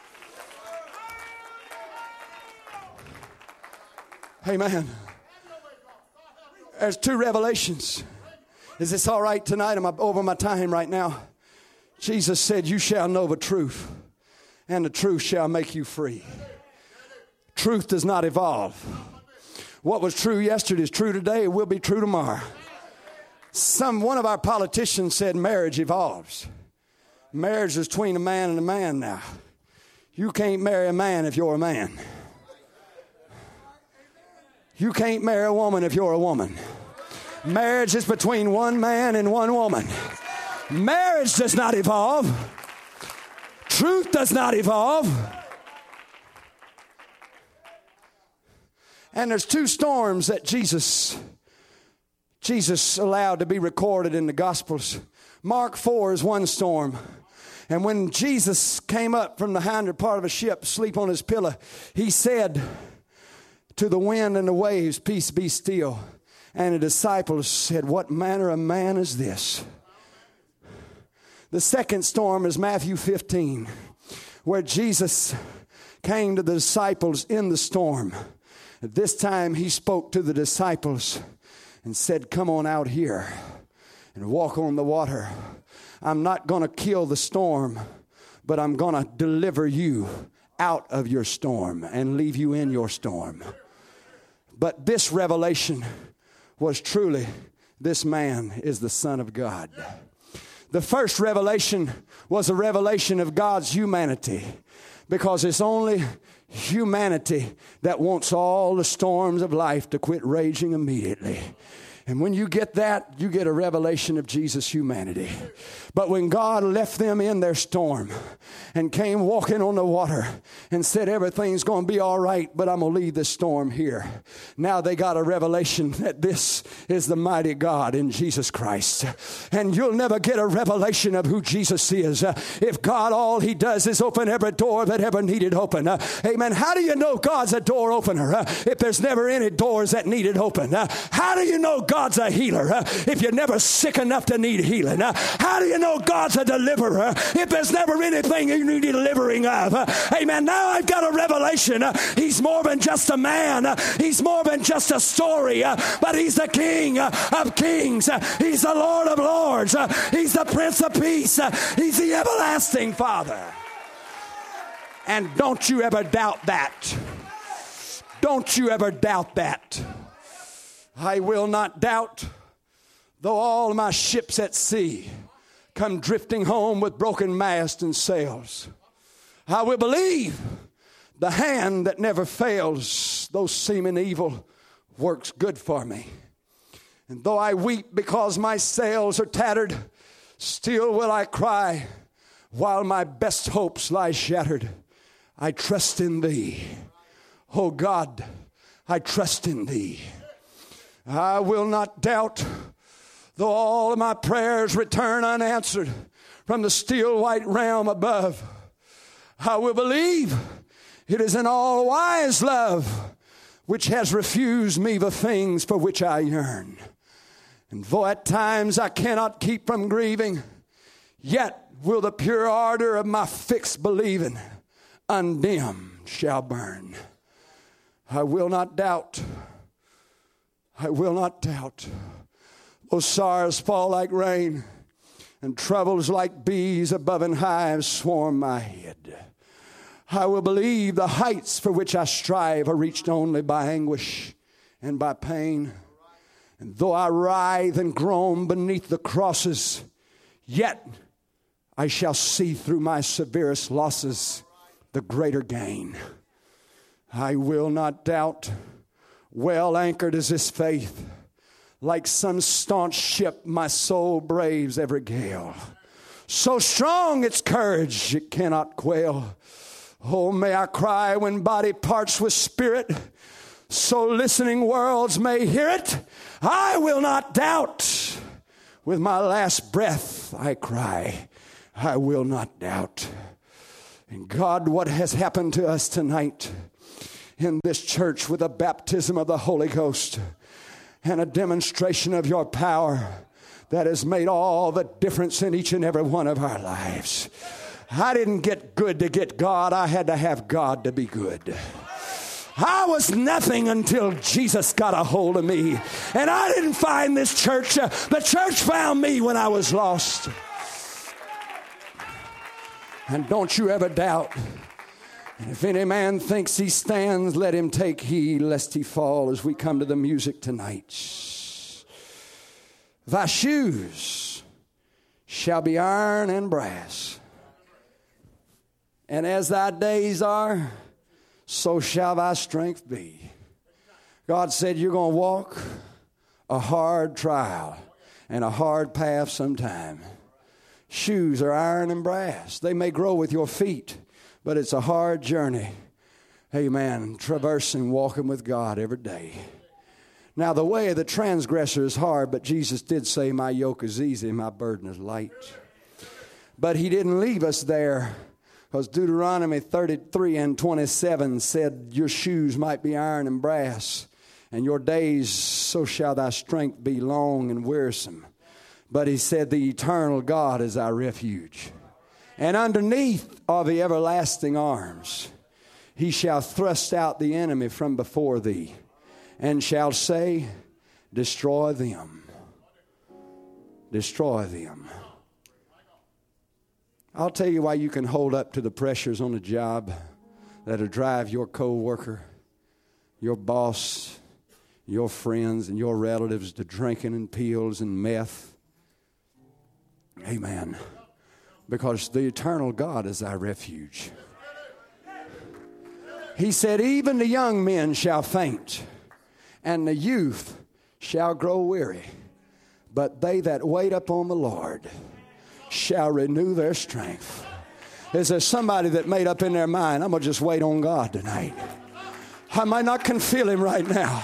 Amen. There's 2 revelations. Is this all right tonight? Am I over my time right now? Jesus said, you shall know the truth, and the truth shall make you free. Truth does not evolve. What was true yesterday is true today. It will be true tomorrow. One of our politicians said marriage evolves. Marriage is between a man and a man now. You can't marry a man if you're a man. You can't marry a woman if you're a woman. Marriage is between one man and one woman. Marriage does not evolve. Truth does not evolve. And there's two storms that Jesus allowed to be recorded in the Gospels. Mark 4 is one storm. And when Jesus came up from the hinder part of a ship, asleep on his pillow, he said to the wind and the waves, "Peace, be still." And the disciples said, "What manner of man is this?" The second storm is Matthew 15, where Jesus came to the disciples in the storm. At this time, he spoke to the disciples and said, "Come on out here and walk on the water. I'm not going to kill the storm, but I'm going to deliver you out of your storm and leave you in your storm." But this revelation was truly, this man is the Son of God. The first revelation was a revelation of God's humanity, because it's only humanity that wants all the storms of life to quit raging immediately. And when you get that, you get a revelation of Jesus' humanity. But when God left them in their storm and came walking on the water and said, "Everything's going to be all right, but I'm going to leave this storm here," now they got a revelation that this is the mighty God in Jesus Christ. And you'll never get a revelation of who Jesus is if God, all he does is open every door that ever needed open. Amen. How do you know God's a door opener if there's never any doors that needed open? How do you know God's a healer if you're never sick enough to need healing? How do you know God's a deliverer if there's never anything you need delivering of? Amen. Now I've got a revelation. He's more than just a man. He's more than just a story, but he's the King of kings. He's the Lord of lords. He's the Prince of Peace. He's the everlasting Father. And don't you ever doubt that. Don't you ever doubt that. I will not doubt, though all my ships at sea come drifting home with broken masts and sails. I will believe the hand that never fails, though seeming evil, works good for me. And though I weep because my sails are tattered, still will I cry while my best hopes lie shattered. I trust in thee. Oh God, I trust in thee. I will not doubt, though all of my prayers return unanswered from the still white realm above. I will believe it is an all-wise love which has refused me the things for which I yearn. And though at times I cannot keep from grieving, yet will the pure ardor of my fixed believing undimmed shall burn. I will not doubt. I will not doubt. Though sorrows fall like rain and troubles like bees above in hives swarm my head, I will believe the heights for which I strive are reached only by anguish and by pain. And though I writhe and groan beneath the crosses, yet I shall see through my severest losses the greater gain. I will not doubt. Well anchored is this faith. Like some staunch ship, my soul braves every gale. So strong its courage, it cannot quail. Oh, may I cry when body parts with spirit, so listening worlds may hear it. I will not doubt. With my last breath I cry, I will not doubt. And God, what has happened to us tonight in this church with a baptism of the Holy Ghost and a demonstration of your power that has made all the difference in each and every one of our lives. I didn't get good to get God. I had to have God to be good. I was nothing until Jesus got a hold of me. And I didn't find this church. The church found me when I was lost. And don't you ever doubt. And if any man thinks he stands, let him take heed lest he fall, as we come to the music tonight. Thy shoes shall be iron and brass, And as thy days are, so shall thy strength be. God said you're going to walk a hard trial and a hard path sometime. Shoes are iron and brass. They may grow with your feet, but it's a hard journey. Amen. Traversing, walking with God every day. Now, the way of the transgressor is hard, but Jesus did say, my yoke is easy, my burden is light. But he didn't leave us there, because Deuteronomy 33:27 said, your shoes might be iron and brass, and your days, so shall thy strength be long and wearisome. But he said, the eternal God is our refuge. And underneath are the everlasting arms. He shall thrust out the enemy from before thee, and shall say, destroy them. Destroy them. I'll tell you why you can hold up to the pressures on the job that'll drive your co-worker, your boss, your friends, and your relatives to drinking and pills and meth. Amen. Because the eternal God is our refuge. He said, even the young men shall faint, and the youth shall grow weary. But they that wait upon the Lord shall renew their strength. Is there somebody that made up in their mind, I'm going to just wait on God tonight? I might not can feel him right now.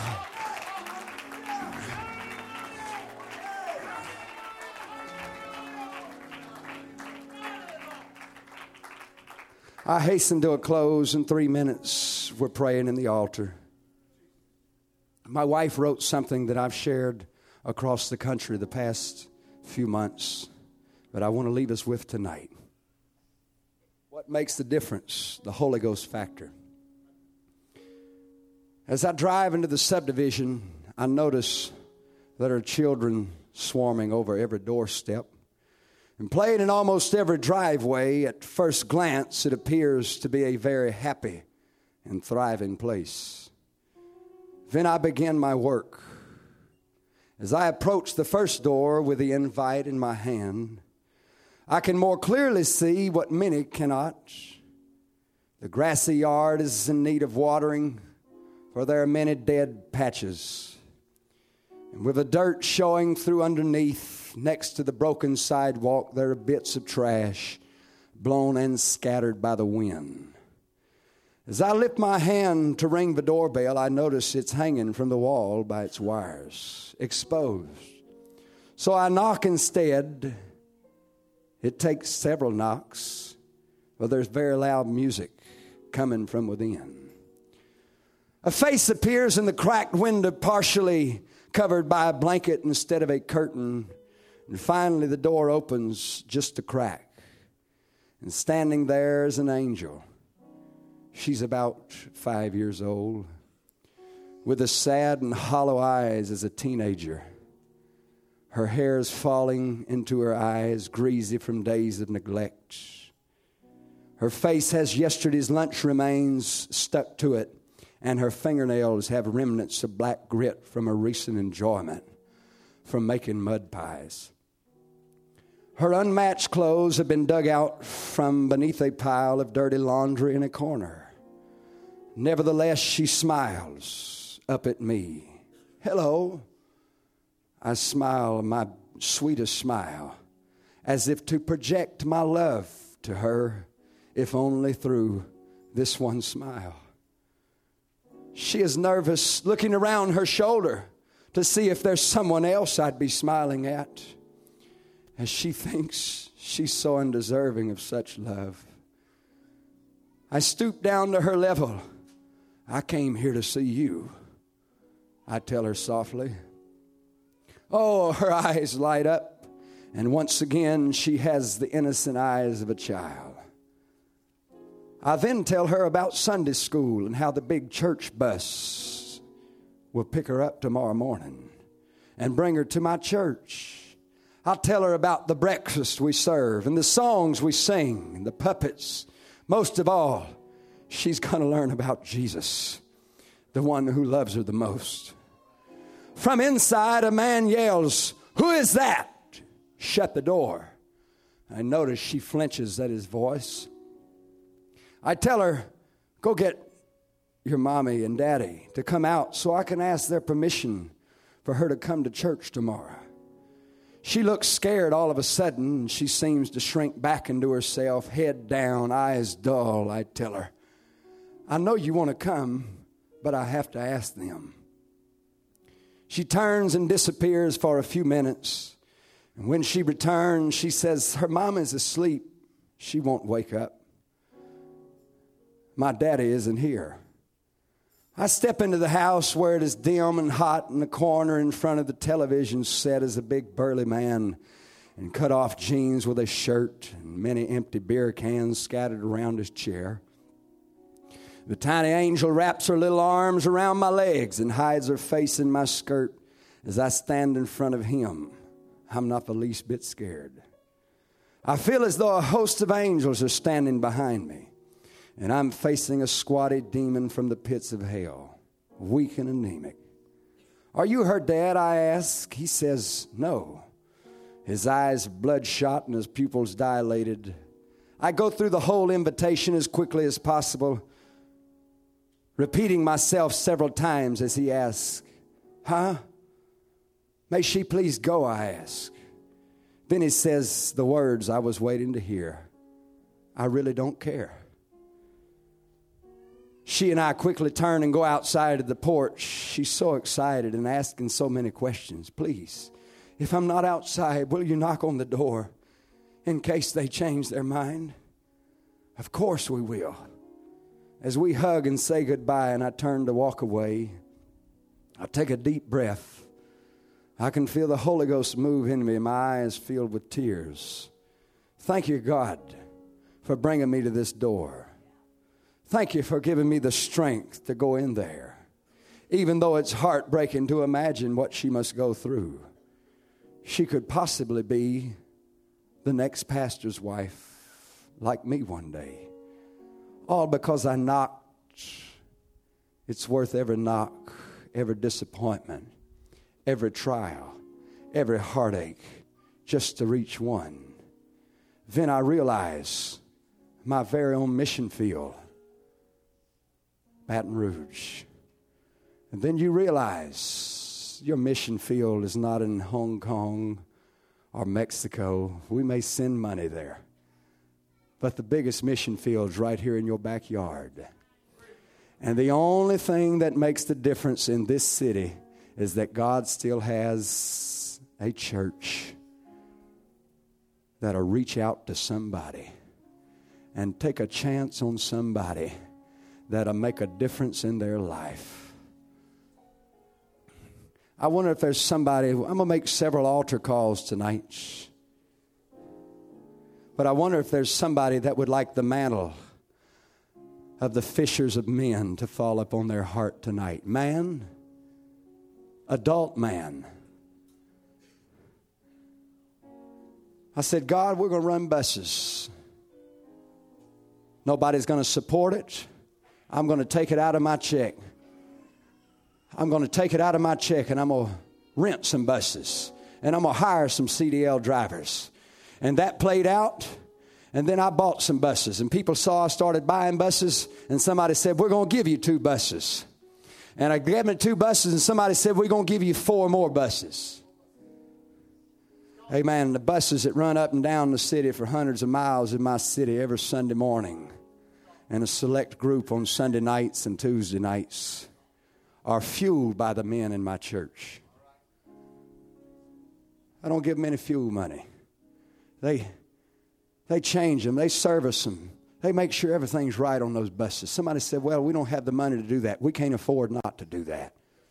I hasten to a close in 3 minutes. We're praying in the altar. My wife wrote something that I've shared across the country the past few months, but I want to leave us with tonight. What makes the difference? The Holy Ghost factor. As I drive into the subdivision, I notice that there are children swarming over every doorstep. And playing in almost every driveway, at first glance, it appears to be a very happy and thriving place. Then I begin my work. As I approach the first door with the invite in my hand, I can more clearly see what many cannot. The grassy yard is in need of watering, for there are many dead patches. And with the dirt showing through underneath, next to the broken sidewalk, there are bits of trash blown and scattered by the wind. As I lift my hand to ring the doorbell, I notice it's hanging from the wall by its wires, exposed. So I knock instead. It takes several knocks, but there's very loud music coming from within. A face appears in the cracked window, partially covered by a blanket instead of a curtain. And finally the door opens just a crack. And standing there is an angel. She's about 5 years old, with as sad and hollow eyes as a teenager. Her hair is falling into her eyes, greasy from days of neglect. Her face has yesterday's lunch remains stuck to it, and her fingernails have remnants of black grit from a recent enjoyment from making mud pies. Her unmatched clothes have been dug out from beneath a pile of dirty laundry in a corner. Nevertheless, she smiles up at me. Hello. I smile my sweetest smile, as if to project my love to her, if only through this one smile. She is nervous, looking around her shoulder to see if there's someone else I'd be smiling at, as she thinks she's so undeserving of such love. I stoop down to her level. I came here to see you, I tell her softly. Oh, her eyes light up, and once again she has the innocent eyes of a child. I then tell her about Sunday school and how the big church bus will pick her up tomorrow morning and bring her to my church. I'll tell her about the breakfast we serve and the songs we sing and the puppets. Most of all, she's going to learn about Jesus, the one who loves her the most. From inside, a man yells, "Who is that?" Shut the door. I notice she flinches at his voice. I tell her, go get your mommy and daddy to come out so I can ask their permission for her to come to church tomorrow. She looks scared all of a sudden, and she seems to shrink back into herself, head down, eyes dull. I tell her, I know you want to come, but I have to ask them. She turns and disappears for a few minutes. And when she returns, she says her mom is asleep. She won't wake up. My daddy isn't here. I step into the house where it is dim and hot. In the corner in front of the television set is a big burly man in cut-off jeans with a shirt and many empty beer cans scattered around his chair. The tiny angel wraps her little arms around my legs and hides her face in my skirt as I stand in front of him. I'm not the least bit scared. I feel as though a host of angels are standing behind me, and I'm facing a squatty demon from the pits of hell, weak and anemic. Are you her dad, I ask? He says no. His eyes bloodshot and his pupils dilated. I go through the whole invitation as quickly as possible, repeating myself several times as he asks, huh? May she please go, I ask. Then he says the words I was waiting to hear. I really don't care. She and I quickly turn and go outside of the porch. She's so excited and asking so many questions. Please, if I'm not outside, will you knock on the door in case they change their mind? Of course we will. As we hug and say goodbye and I turn to walk away, I take a deep breath. I can feel the Holy Ghost move in me, my eyes filled with tears. Thank you, God, for bringing me to this door. Thank you for giving me the strength to go in there, even though it's heartbreaking to imagine what she must go through. She could possibly be the next pastor's wife, like me one day. All because I knocked. It's worth every knock, every disappointment, every trial, every heartache, just to reach one. Then I realize my very own mission field, Baton Rouge. And then you realize your mission field is not in Hong Kong or Mexico. We may send money there, but the biggest mission field is right here in your backyard. And the only thing that makes the difference in this city is that God still has a church that'll reach out to somebody and take a chance on somebody that'll make a difference in their life. I wonder if there's somebody. I'm going to make several altar calls tonight. But I wonder if there's somebody that would like the mantle of the fishers of men to fall upon their heart tonight. Man, adult man. I said, God, we're going to run buses. Nobody's going to support it. I'm going to take it out of my check. I'm going to take it out of my check and I'm going to rent some buses. And I'm going to hire some CDL drivers. And that played out. And then I bought some buses. And people saw I started buying buses. And somebody said, we're going to give you 2 buses. And I gave them 2 buses. And somebody said, we're going to give you 4 more buses. Amen. The buses that run up and down the city for hundreds of miles in my city every Sunday morning, and a select group on Sunday nights and Tuesday nights, are fueled by the men in my church. I don't give them any fuel money. They change them. They service them. They make sure everything's right on those buses. Somebody said, well, we don't have the money to do that. We can't afford not to do that.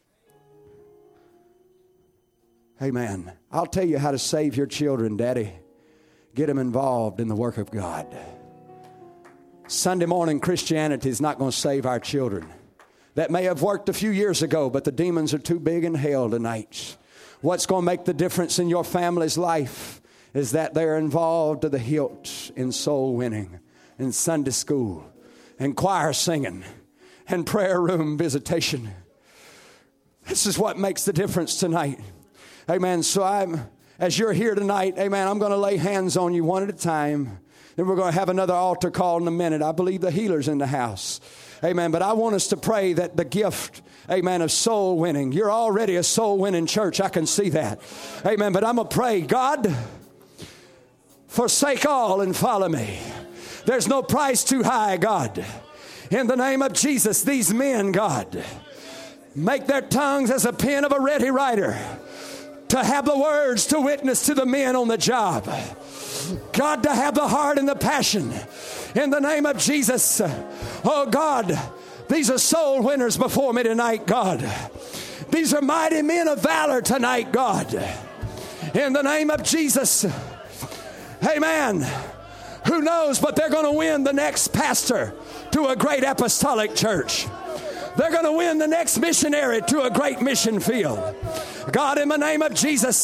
Amen. I'll tell you how to save your children, Daddy. Get them involved in the work of God. Sunday morning Christianity is not going to save our children. That may have worked a few years ago, but the demons are too big in hell tonight. What's going to make the difference in your family's life is that they're involved to the hilt in soul winning, in Sunday school, and choir singing, and prayer room visitation. This is what makes the difference tonight. Amen. So as you're here tonight, amen, I'm going to lay hands on you one at a time. Then we're going to have another altar call in a minute. I believe the healer's in the house. Amen. But I want us to pray that the gift, amen, of soul winning. You're already a soul winning church. I can see that. Amen. But I'm going to pray, God, forsake all and follow me. There's no price too high, God. In the name of Jesus, these men, God, make their tongues as a pen of a ready writer to have the words to witness to the men on the job. God, to have the heart and the passion. In the name of Jesus. Oh, God, these are soul winners before me tonight, God. These are mighty men of valor tonight, God. In the name of Jesus. Amen. Who knows, but they're going to win the next pastor to a great apostolic church. They're going to win the next missionary to a great mission field. God, in the name of Jesus.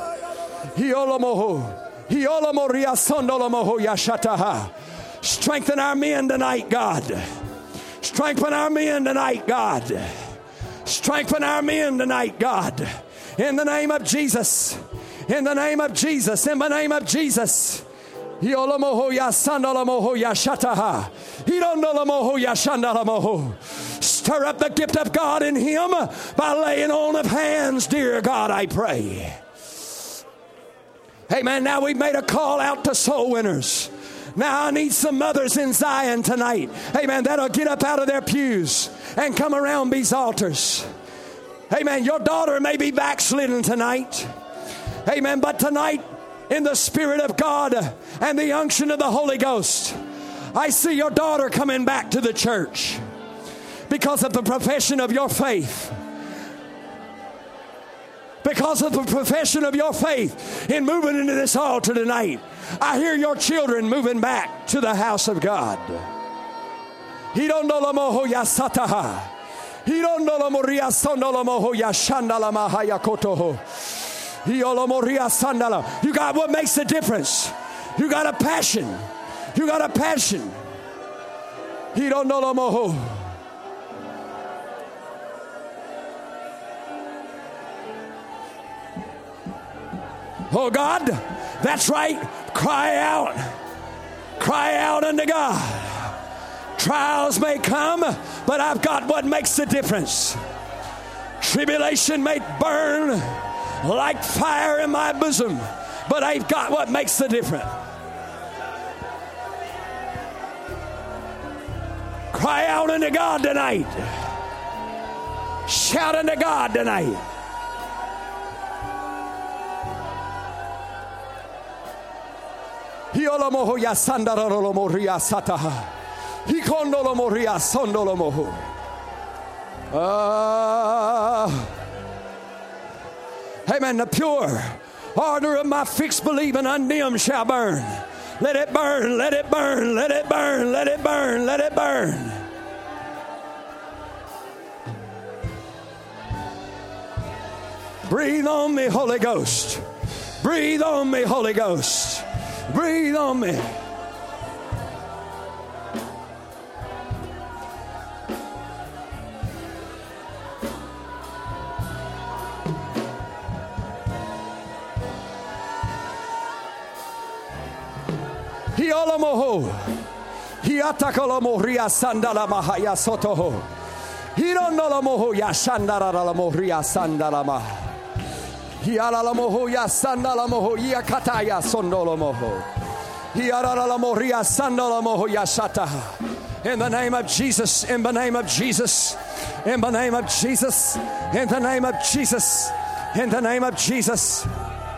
Strengthen our men tonight, God. Strengthen our men tonight, God. Strengthen our men tonight, God. In the name of Jesus. In the name of Jesus. In the name of Jesus. Stir up the gift of God in him by laying on of hands, dear God, I pray. Amen. Now we've made a call out to soul winners. Now I need some mothers in Zion tonight. Amen. That'll get up out of their pews and come around these altars. Amen. Your daughter may be backslidden tonight. Amen. But tonight, in the Spirit of God and the unction of the Holy Ghost, I see your daughter coming back to the church because of the profession of your faith. Because of the profession of your faith in moving into this altar tonight, I hear your children moving back to the house of God. You got what makes the difference. You got a passion. You got a passion. Oh God, that's right. Cry out. Cry out unto God. Trials may come, but I've got what makes the difference. Tribulation may burn like fire in my bosom, but I've got what makes the difference. Cry out unto God tonight. Shout unto God tonight. Amen. The pure ardor of my fixed believing undimmed shall burn. Let it burn, let it burn, let it burn, let it burn, let it burn. Breathe on me, Holy Ghost. Breathe on me, Holy Ghost. Breathe on me. Hiolomoho. Hiatakolomo ria sandala mahaya sotoho. Hironolomoho ya shandaralamo ria sandalama. Hialalamoho ya sandalamoho ya kataya sondolomoho. Hiaralamo ria sandalamoho ya sataha. In the name of Jesus, in the name of Jesus, in the name of Jesus, in the name of Jesus, in the name of Jesus.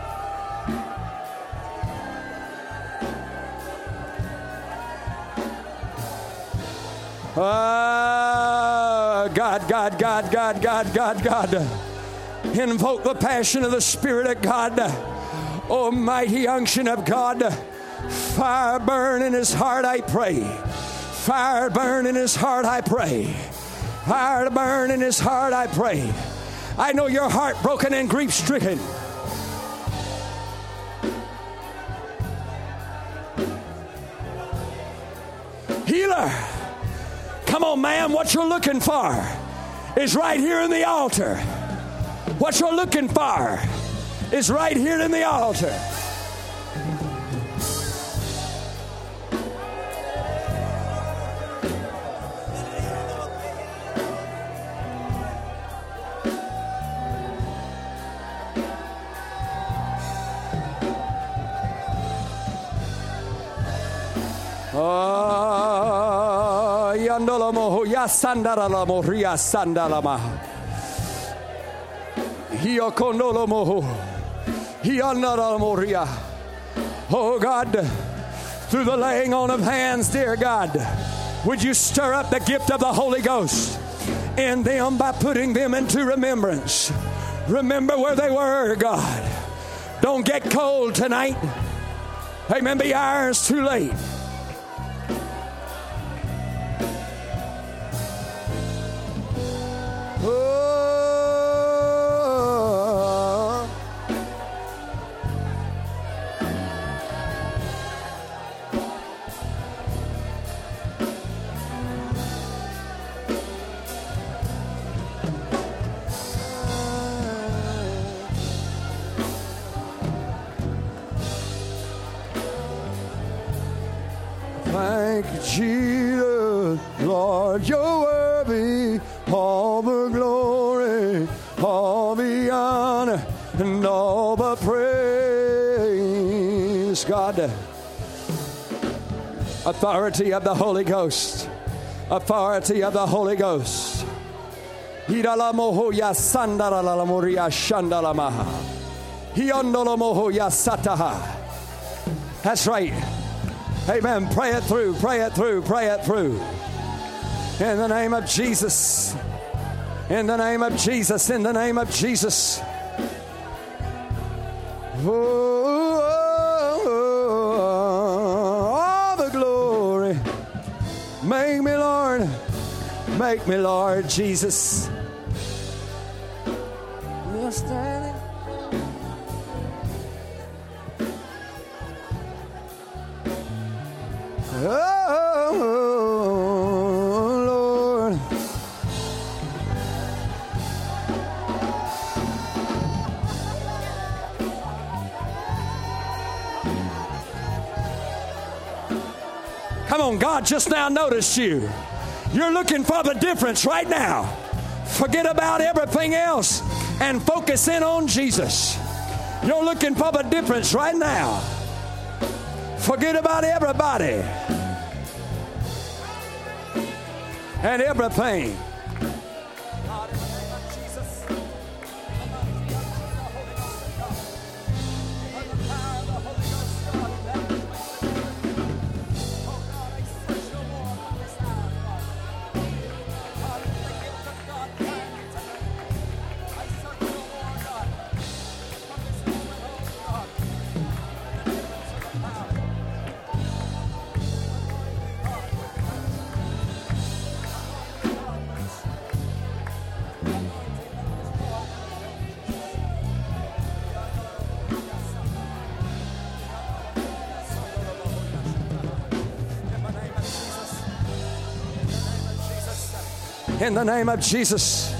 God. Invoke the passion of the Spirit of God. Almighty unction of God. Fire burn in his heart, I pray. Fire burn in his heart, I pray. Fire burn in his heart, I pray. I know your heart broken and grief stricken. Healer. Come on, ma'am, what you're looking for is right here in the altar. What you're looking for is right here in the altar. Hiya sandala moria sandalama. Hiya kondolo moho. Hiya nara moria. Oh God, through the laying on of hands, dear God, would you stir up the gift of the Holy Ghost in them by putting them into remembrance. Remember where they were, God. Don't get cold tonight. Amen. Be hours too late. Thank you, Jesus, Lord, you're worthy, all the glory, all the honor, and all the praise, God. Authority of the Holy Ghost, authority of the Holy Ghost. That's right. Amen. Pray it through, pray it through, pray it through. In the name of Jesus. In the name of Jesus. In the name of Jesus. Oh, all the glory. Make me, Lord. Make me, Lord Jesus. We're standing. Oh, Lord. Come on, God just now noticed you. You're looking for the difference right now. Forget about everything else and focus in on Jesus. You're looking for the difference right now. Forget about everybody and everything. In the name of Jesus.